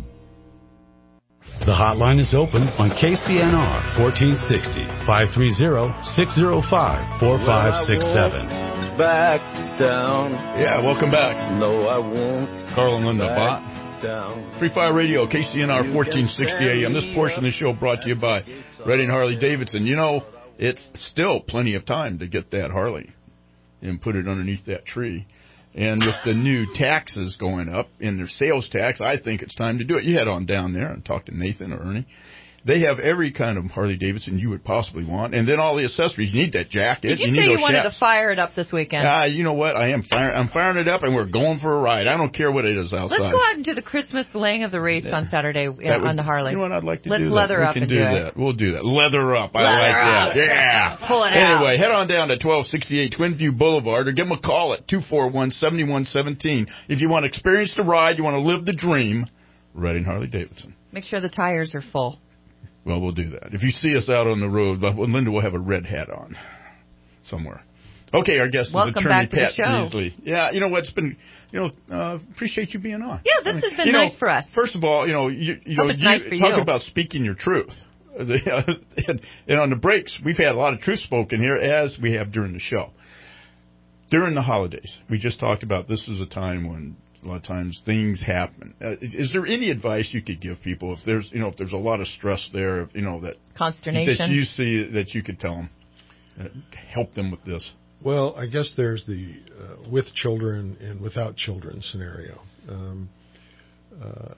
The hotline is open on K C N R fourteen sixty, five three zero, six zero five, four five six seven. Back down. Yeah, welcome back. No, I won't. Carl and Linda Bott. Free Fire Radio, K C N R fourteen sixty A M. This portion of the show brought to you by Redding Harley Davidson. You know, it's still plenty of time to get that Harley and put it underneath that tree. And with the new taxes going up in their sales tax, I think it's time to do it. You head on down there and talk to Nathan or Ernie. They have every kind of Harley Davidson you would possibly want, and then all the accessories. You need that jacket. Did you, you say need you those wanted chaps. to fire it up this weekend? Ah, uh, you know what? I am fire, I'm firing it up, and we're going for a ride. I don't care what it is outside. Let's go out and do the Christmas laying of the race yeah. on Saturday would, on the Harley. You know what? I'd like to Let's do that. Let's leather we up can and do, do that. it. We'll do that. Leather up. I leather like up. that. Yeah. Pull it anyway, out. Anyway, head on down to twelve sixty-eight Twinview Boulevard or give them a call at two four one, seven one one seven. If you want to experience the ride, you want to live the dream, Redding Harley Davidson. Make sure the tires are full. Well, we'll do that. If you see us out on the road, Linda will have a red hat on somewhere. Okay, our guest Welcome is Attorney back to Pat the show. Beasley. Yeah, you know what? It's been, you know, uh, appreciate you being on. Yeah, this I mean, has been nice know, for us. First of all, you know, you, you know, it's you nice for talk you. about speaking your truth. and, and on the breaks, we've had a lot of truth spoken here, as we have during the show. During the holidays, we just talked about this is a time when a lot of times things happen. Uh, is, is there any advice you could give people if there's, you know, if there's a lot of stress there, you know, that consternation that you see that you could tell them, uh, help them with this? Well, I guess there's the uh, with children and without children scenario. Um, uh,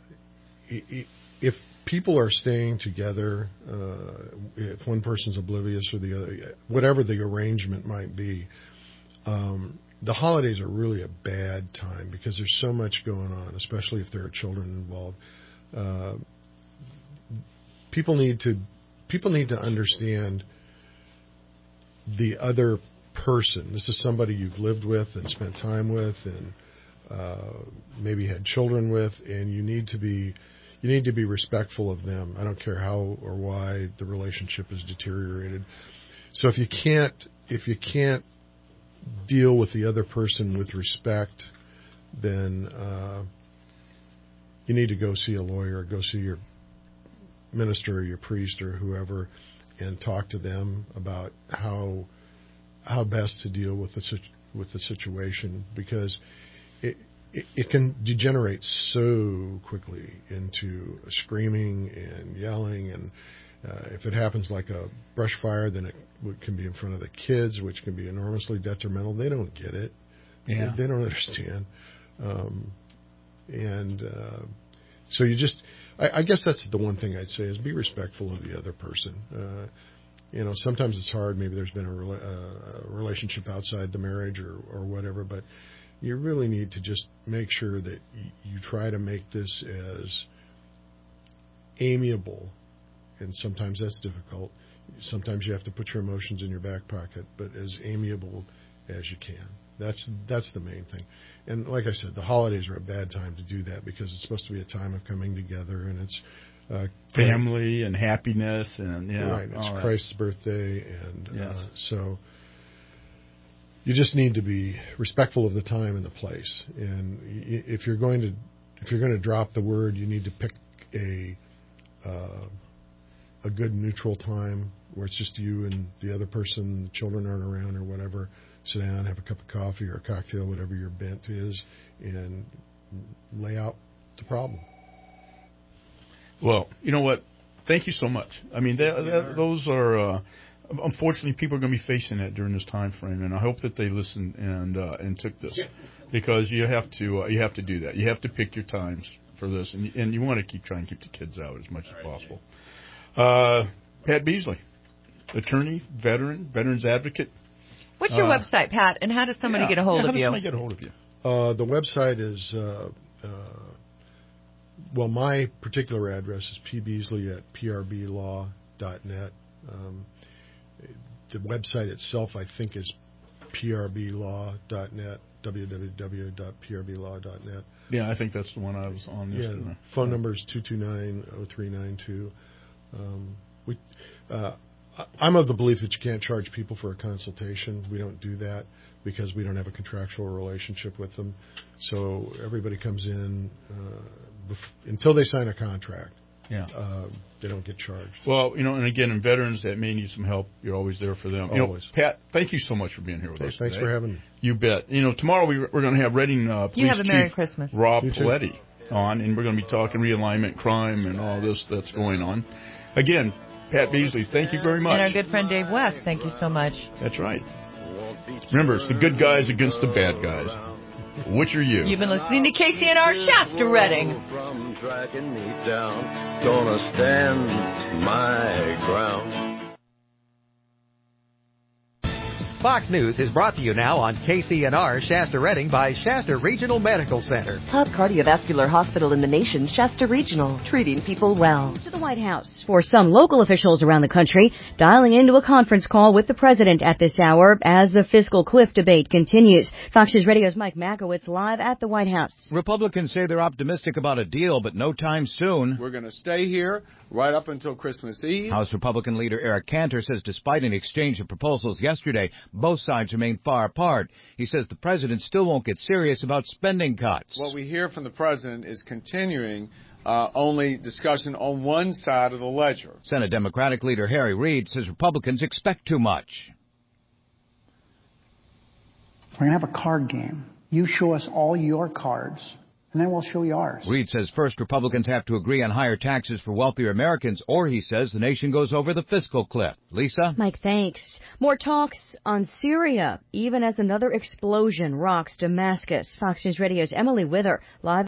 if people are staying together, uh, if one person's oblivious or the other, whatever the arrangement might be, um, the holidays are really a bad time because there's so much going on, especially if there are children involved. Uh, people need to people need to understand the other person. This is somebody you've lived with and spent time with, and uh, maybe had children with, and you need to be you need to be respectful of them. I don't care how or why the relationship is deteriorated. So if you can't if you can't deal with the other person with respect, then uh, you need to go see a lawyer, go see your minister or your priest or whoever, and talk to them about how how best to deal with the with the situation, because it it, it can degenerate so quickly into screaming and yelling, and uh, if it happens like a brush fire, then it can be in front of the kids, which can be enormously detrimental. They don't get it. Yeah. They, they don't understand. Um, and uh, so you just, I, I guess that's the one thing I'd say is be respectful of the other person. Uh, you know, sometimes it's hard. Maybe there's been a, rela- uh, a relationship outside the marriage or, or whatever, but you really need to just make sure that y- you try to make this as amiable. And sometimes that's difficult. Sometimes you have to put your emotions in your back pocket, but as amiable as you can. That's that's the main thing. And like I said, the holidays are a bad time to do that because it's supposed to be a time of coming together, and it's uh, family and happiness, and yeah, right. It's right. Christ's birthday, and yes. uh, so you just need to be respectful of the time and the place. And if you're going to if you're going to drop the word, you need to pick a uh, a good neutral time where it's just you and the other person, the children aren't around or whatever. Sit down, have a cup of coffee or a cocktail, whatever your bent is, and lay out the problem. Well, you know what? Thank you so much. I mean, that, that, those are uh, unfortunately people are going to be facing that during this time frame, and I hope that they listened and uh, and took this, because you have to uh, you have to do that. You have to pick your times for this, and, and you want to keep trying to keep the kids out as much as possible. Uh, Pat Beasley, attorney, veteran, veterans advocate. What's your uh, website, Pat, and how does somebody yeah, get a hold yeah, of you? How does somebody get a hold of you? Uh, the website is, uh, uh, well, my particular address is p beasley at p r b law dot net. Um, the website itself, I think, is p r b law dot net, w w w dot p r b law dot net. Yeah, I think that's the one I was on. Yeah, the phone number is two two nine, oh three nine two. Um, we, uh, I'm of the belief that you can't charge people for a consultation. We don't do that because we don't have a contractual relationship with them. So everybody comes in uh, bef- until they sign a contract. Yeah, uh, they don't get charged. Well, you know, and again, in veterans that may need some help, you're always there for them. You always. know, Pat, thank you so much for being here with hey, us Thanks today. for having me. You bet. You know, tomorrow we, we're going to have Reading uh, Police you have a Merry Chief Christmas. Rob Paletti on, and we're going to be talking realignment, crime, and all this that's going on. Again, Pat Beasley, thank you very much. And our good friend Dave West, thank you so much. That's right. Remember, it's the good guys against the bad guys. Which are you? You've been listening to K C N R Shasta Reading. From dragging me down, gonna stand my ground. Fox News is brought to you now on K C N R Shasta Reading by Shasta Regional Medical Center. Top cardiovascular hospital in the nation, Shasta Regional, treating people well. To the White House for some local officials around the country, dialing into a conference call with the president at this hour as the fiscal cliff debate continues. Fox News Radio's Mike Makowitz live at the White House. Republicans say they're optimistic about a deal, but no time soon. We're going to stay here right up until Christmas Eve. House Republican leader Eric Cantor says despite an exchange of proposals yesterday, both sides remain far apart. He says the president still won't get serious about spending cuts. What we hear from the president is continuing uh, only discussion on one side of the ledger. Senate Democratic leader Harry Reid says Republicans expect too much. We're going to have a card game. You show us all your cards, and then we'll show you ours. Reid says first Republicans have to agree on higher taxes for wealthier Americans, or he says the nation goes over the fiscal cliff. Lisa? Mike, thanks. More talks on Syria, even as another explosion rocks Damascus. Fox News Radio's Emily Wither, live.